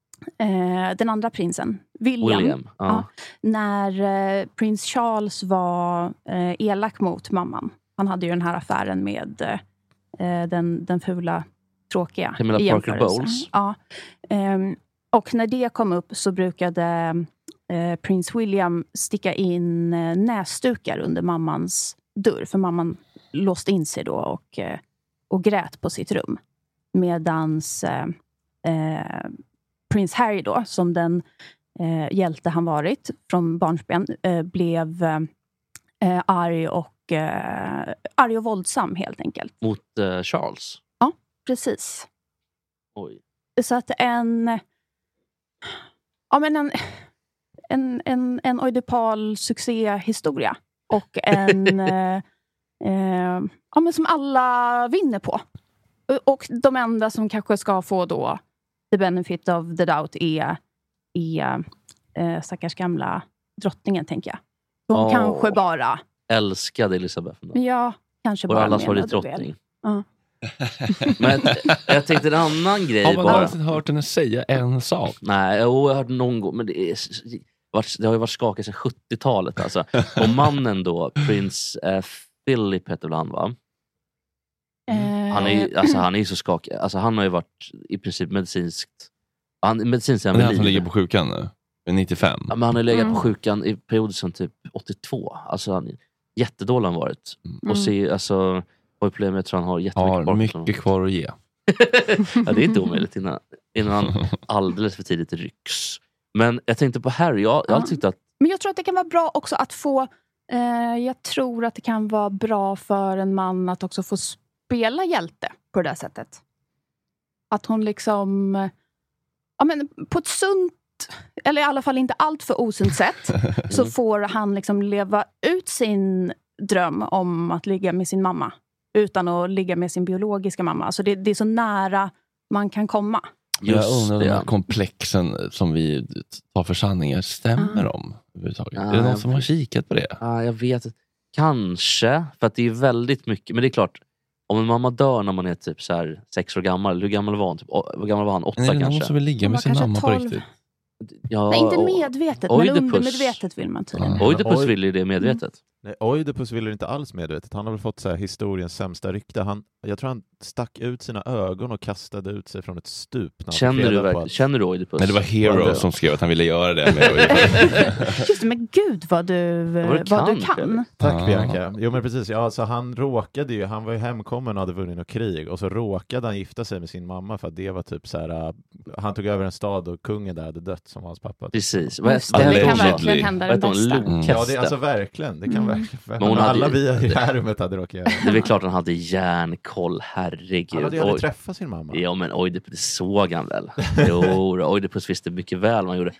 den andra prinsen, William, William ja. Ja, när eh, prins Charles var eh, elak mot mamman. Han hade ju den här affären med eh, den, den fula, tråkiga Camilla Parker Bowles. Ja. Eh, och när det kom upp så brukade eh, prins William sticka in eh, näsdukar under mammans dörr. För mamman låste in sig då och, och grät på sitt rum. Medans eh, eh, prins Harry då, som den eh, hjälte han varit från barnsben, eh, blev eh, arg och eh, arg och våldsam helt enkelt. Mot eh, Charles? Ja, precis. Oj. Så att en ja men en en, en, en oidipal succéhistoria och en eh, Eh, ja, men som alla vinner på. Och de enda som kanske ska få då the benefit of the doubt är, är eh, stackars gamla drottningen, tänker jag. De oh, kanske bara älskade Elisabeth. Ja, kanske och bara allas var det drottning. Ja. Men jag tänkte en annan grej. Har man bara. någonsin hört henne säga en sak? Nej, jag har hört någon gång, men det, är, det har ju varit skakat sedan sjuttiotalet alltså. Och mannen då, prins eh, Philip heter han, va? Eh. Han är ju alltså, han är så skakig. Alltså, han har ju varit i princip medicinskt. Han medicinskt är han som ligger på sjukan nu? nittiofem? Ja, men han har legat mm. på sjukan i perioder som typ åttiotvå. Alltså han jättedålig han varit. Mm. Och se, alltså, har ju problem med att han har jättemycket har mycket kvar att ge. Ja, det är inte omöjligt innan, innan han alldeles för tidigt rycks. Men jag tänkte på Harry. Jag, jag tyckte att... Men jag tror att det kan vara bra också att få... Eh, jag tror att det kan vara bra för en man att också få spela hjälte på det där sättet. Att hon liksom... Ja, men på ett sunt, eller i alla fall inte allt för osunt sätt, så får han liksom leva ut sin dröm om att ligga med sin mamma utan att ligga med sin biologiska mamma. Alltså det, det är så nära man kan komma. Just jag undrar de här komplexen som vi tar för sanningar stämmer ah. om överhuvudtaget. Ah, är det någon som har kikat på det? Ja, ah, jag vet. Kanske, för att det är väldigt mycket, men det är klart, om en mamma dör när man är typ så här sex år gammal, hur gammal var han? Typ, hur gammal var han? Åtta kanske? Någon som vill ligga med sin mamma tolv. På riktigt. Ja, nej, inte medvetet, men undermedvetet vill man tydligen. Mm. Oidipus vill ju det medvetet. Mm. Nej, Oidipus vill det inte alls medvetet. Han har väl fått så här historiens sämsta rykte. Han, jag tror han stack ut sina ögon och kastade ut sig från ett stup. Känner du, att... Känner du Oidipus? Nej, det var Hero det... som skrev att han ville göra det med Oidipus. Just det, men gud vad du, vad vad du kan. kan. Tack ah. Bianca. Jo men precis, ja, alltså, han råkade ju, han var ju hemkommen och hade vunnit något krig. Och så råkade han gifta sig med sin mamma för att det var typ så här, uh, han tog över en stad och kungen där hade dött som hans pappa. Precis. Det, det, det kan verkligen hända den bästa. Mm. Ja, det är alltså verkligen. Det kan mm. verkligen. Men alla hade, vi i det här rummet hade råkat göra. Det är klart han hade järnkoll, herregud. Han hade aldrig träffat sin mamma. Ja, men Oidipus, det såg han väl. Jo, Oidipus visste mycket väl vad han gjorde.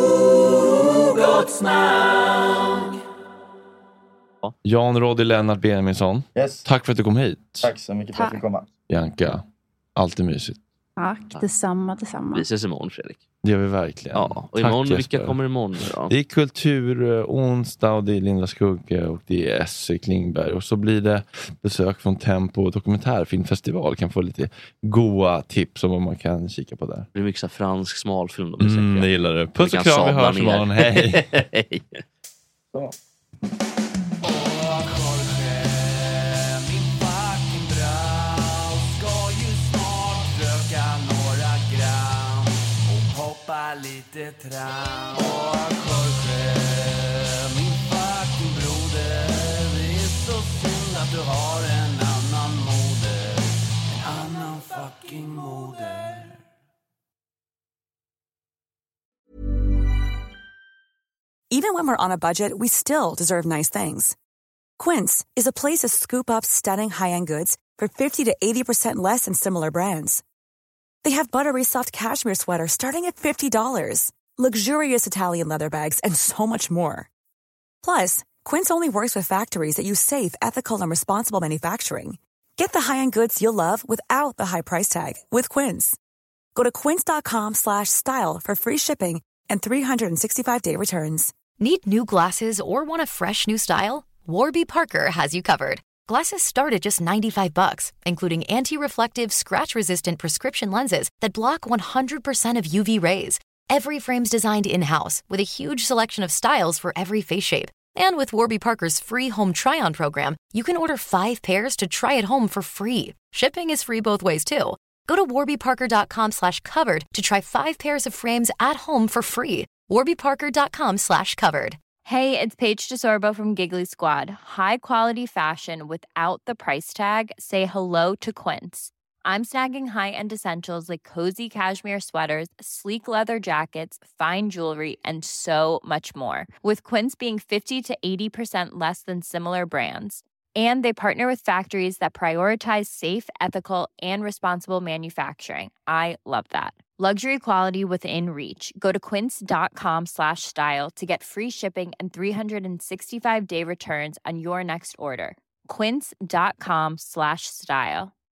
Jan Roddy Lennart Benjaminsson. Yes. Tack för att du kom hit. Tack så mycket för att du kom. Bianca, alltid mysigt. Tack, detsamma, detsamma. Vi ses imorgon, Fredrik. Det gör vi verkligen. Ja, och imorgon, Tack, vilka kommer imorgon då? Det är kultur onsdag och det är Linda Skugge och det är S C Klingberg. Och så blir det besök från Tempo dokumentärfilmfestival. Kan få lite goa tips om vad man kan kika på där. Det blir mycket så fransk smalfilm. Då mm, det gillar du. Puss och kram, vi hörs imorgon. Hej! Hej! Så. Lite tram och Jorge, min fucking broder. Det är så synd att du har en annan moder. En annan fucking moder. Even when we're on a budget, we still deserve nice things. Quince is a place to scoop up stunning high-end goods for fifty to eighty percent less than similar brands. They have buttery soft cashmere sweaters starting at fifty dollars, luxurious Italian leather bags, and so much more. Plus, Quince only works with factories that use safe, ethical, and responsible manufacturing. Get the high-end goods you'll love without the high price tag with Quince. Go to quince.com slash style for free shipping and three sixty-five day returns. Need new glasses or want a fresh new style? Warby Parker has you covered. Glasses start at just ninety-five bucks, including anti-reflective, scratch-resistant prescription lenses that block one hundred percent of U V rays. Every frame's designed in-house with a huge selection of styles for every face shape. And with Warby Parker's free home try-on program, you can order five pairs to try at home for free. Shipping is free both ways, too. Go to warbyparker.com slash covered to try five pairs of frames at home for free. warbyparker.com slash covered. Hey, it's Paige DeSorbo from Giggly Squad. High quality fashion without the price tag. Say hello to Quince. I'm snagging high-end essentials like cozy cashmere sweaters, sleek leather jackets, fine jewelry, and so much more. With Quince being fifty to eighty percent less than similar brands. And they partner with factories that prioritize safe, ethical, and responsible manufacturing. I love that. Luxury quality within reach. Go to quince.com slash style to get free shipping and three sixty-five day returns on your next order. Quince.com slash style.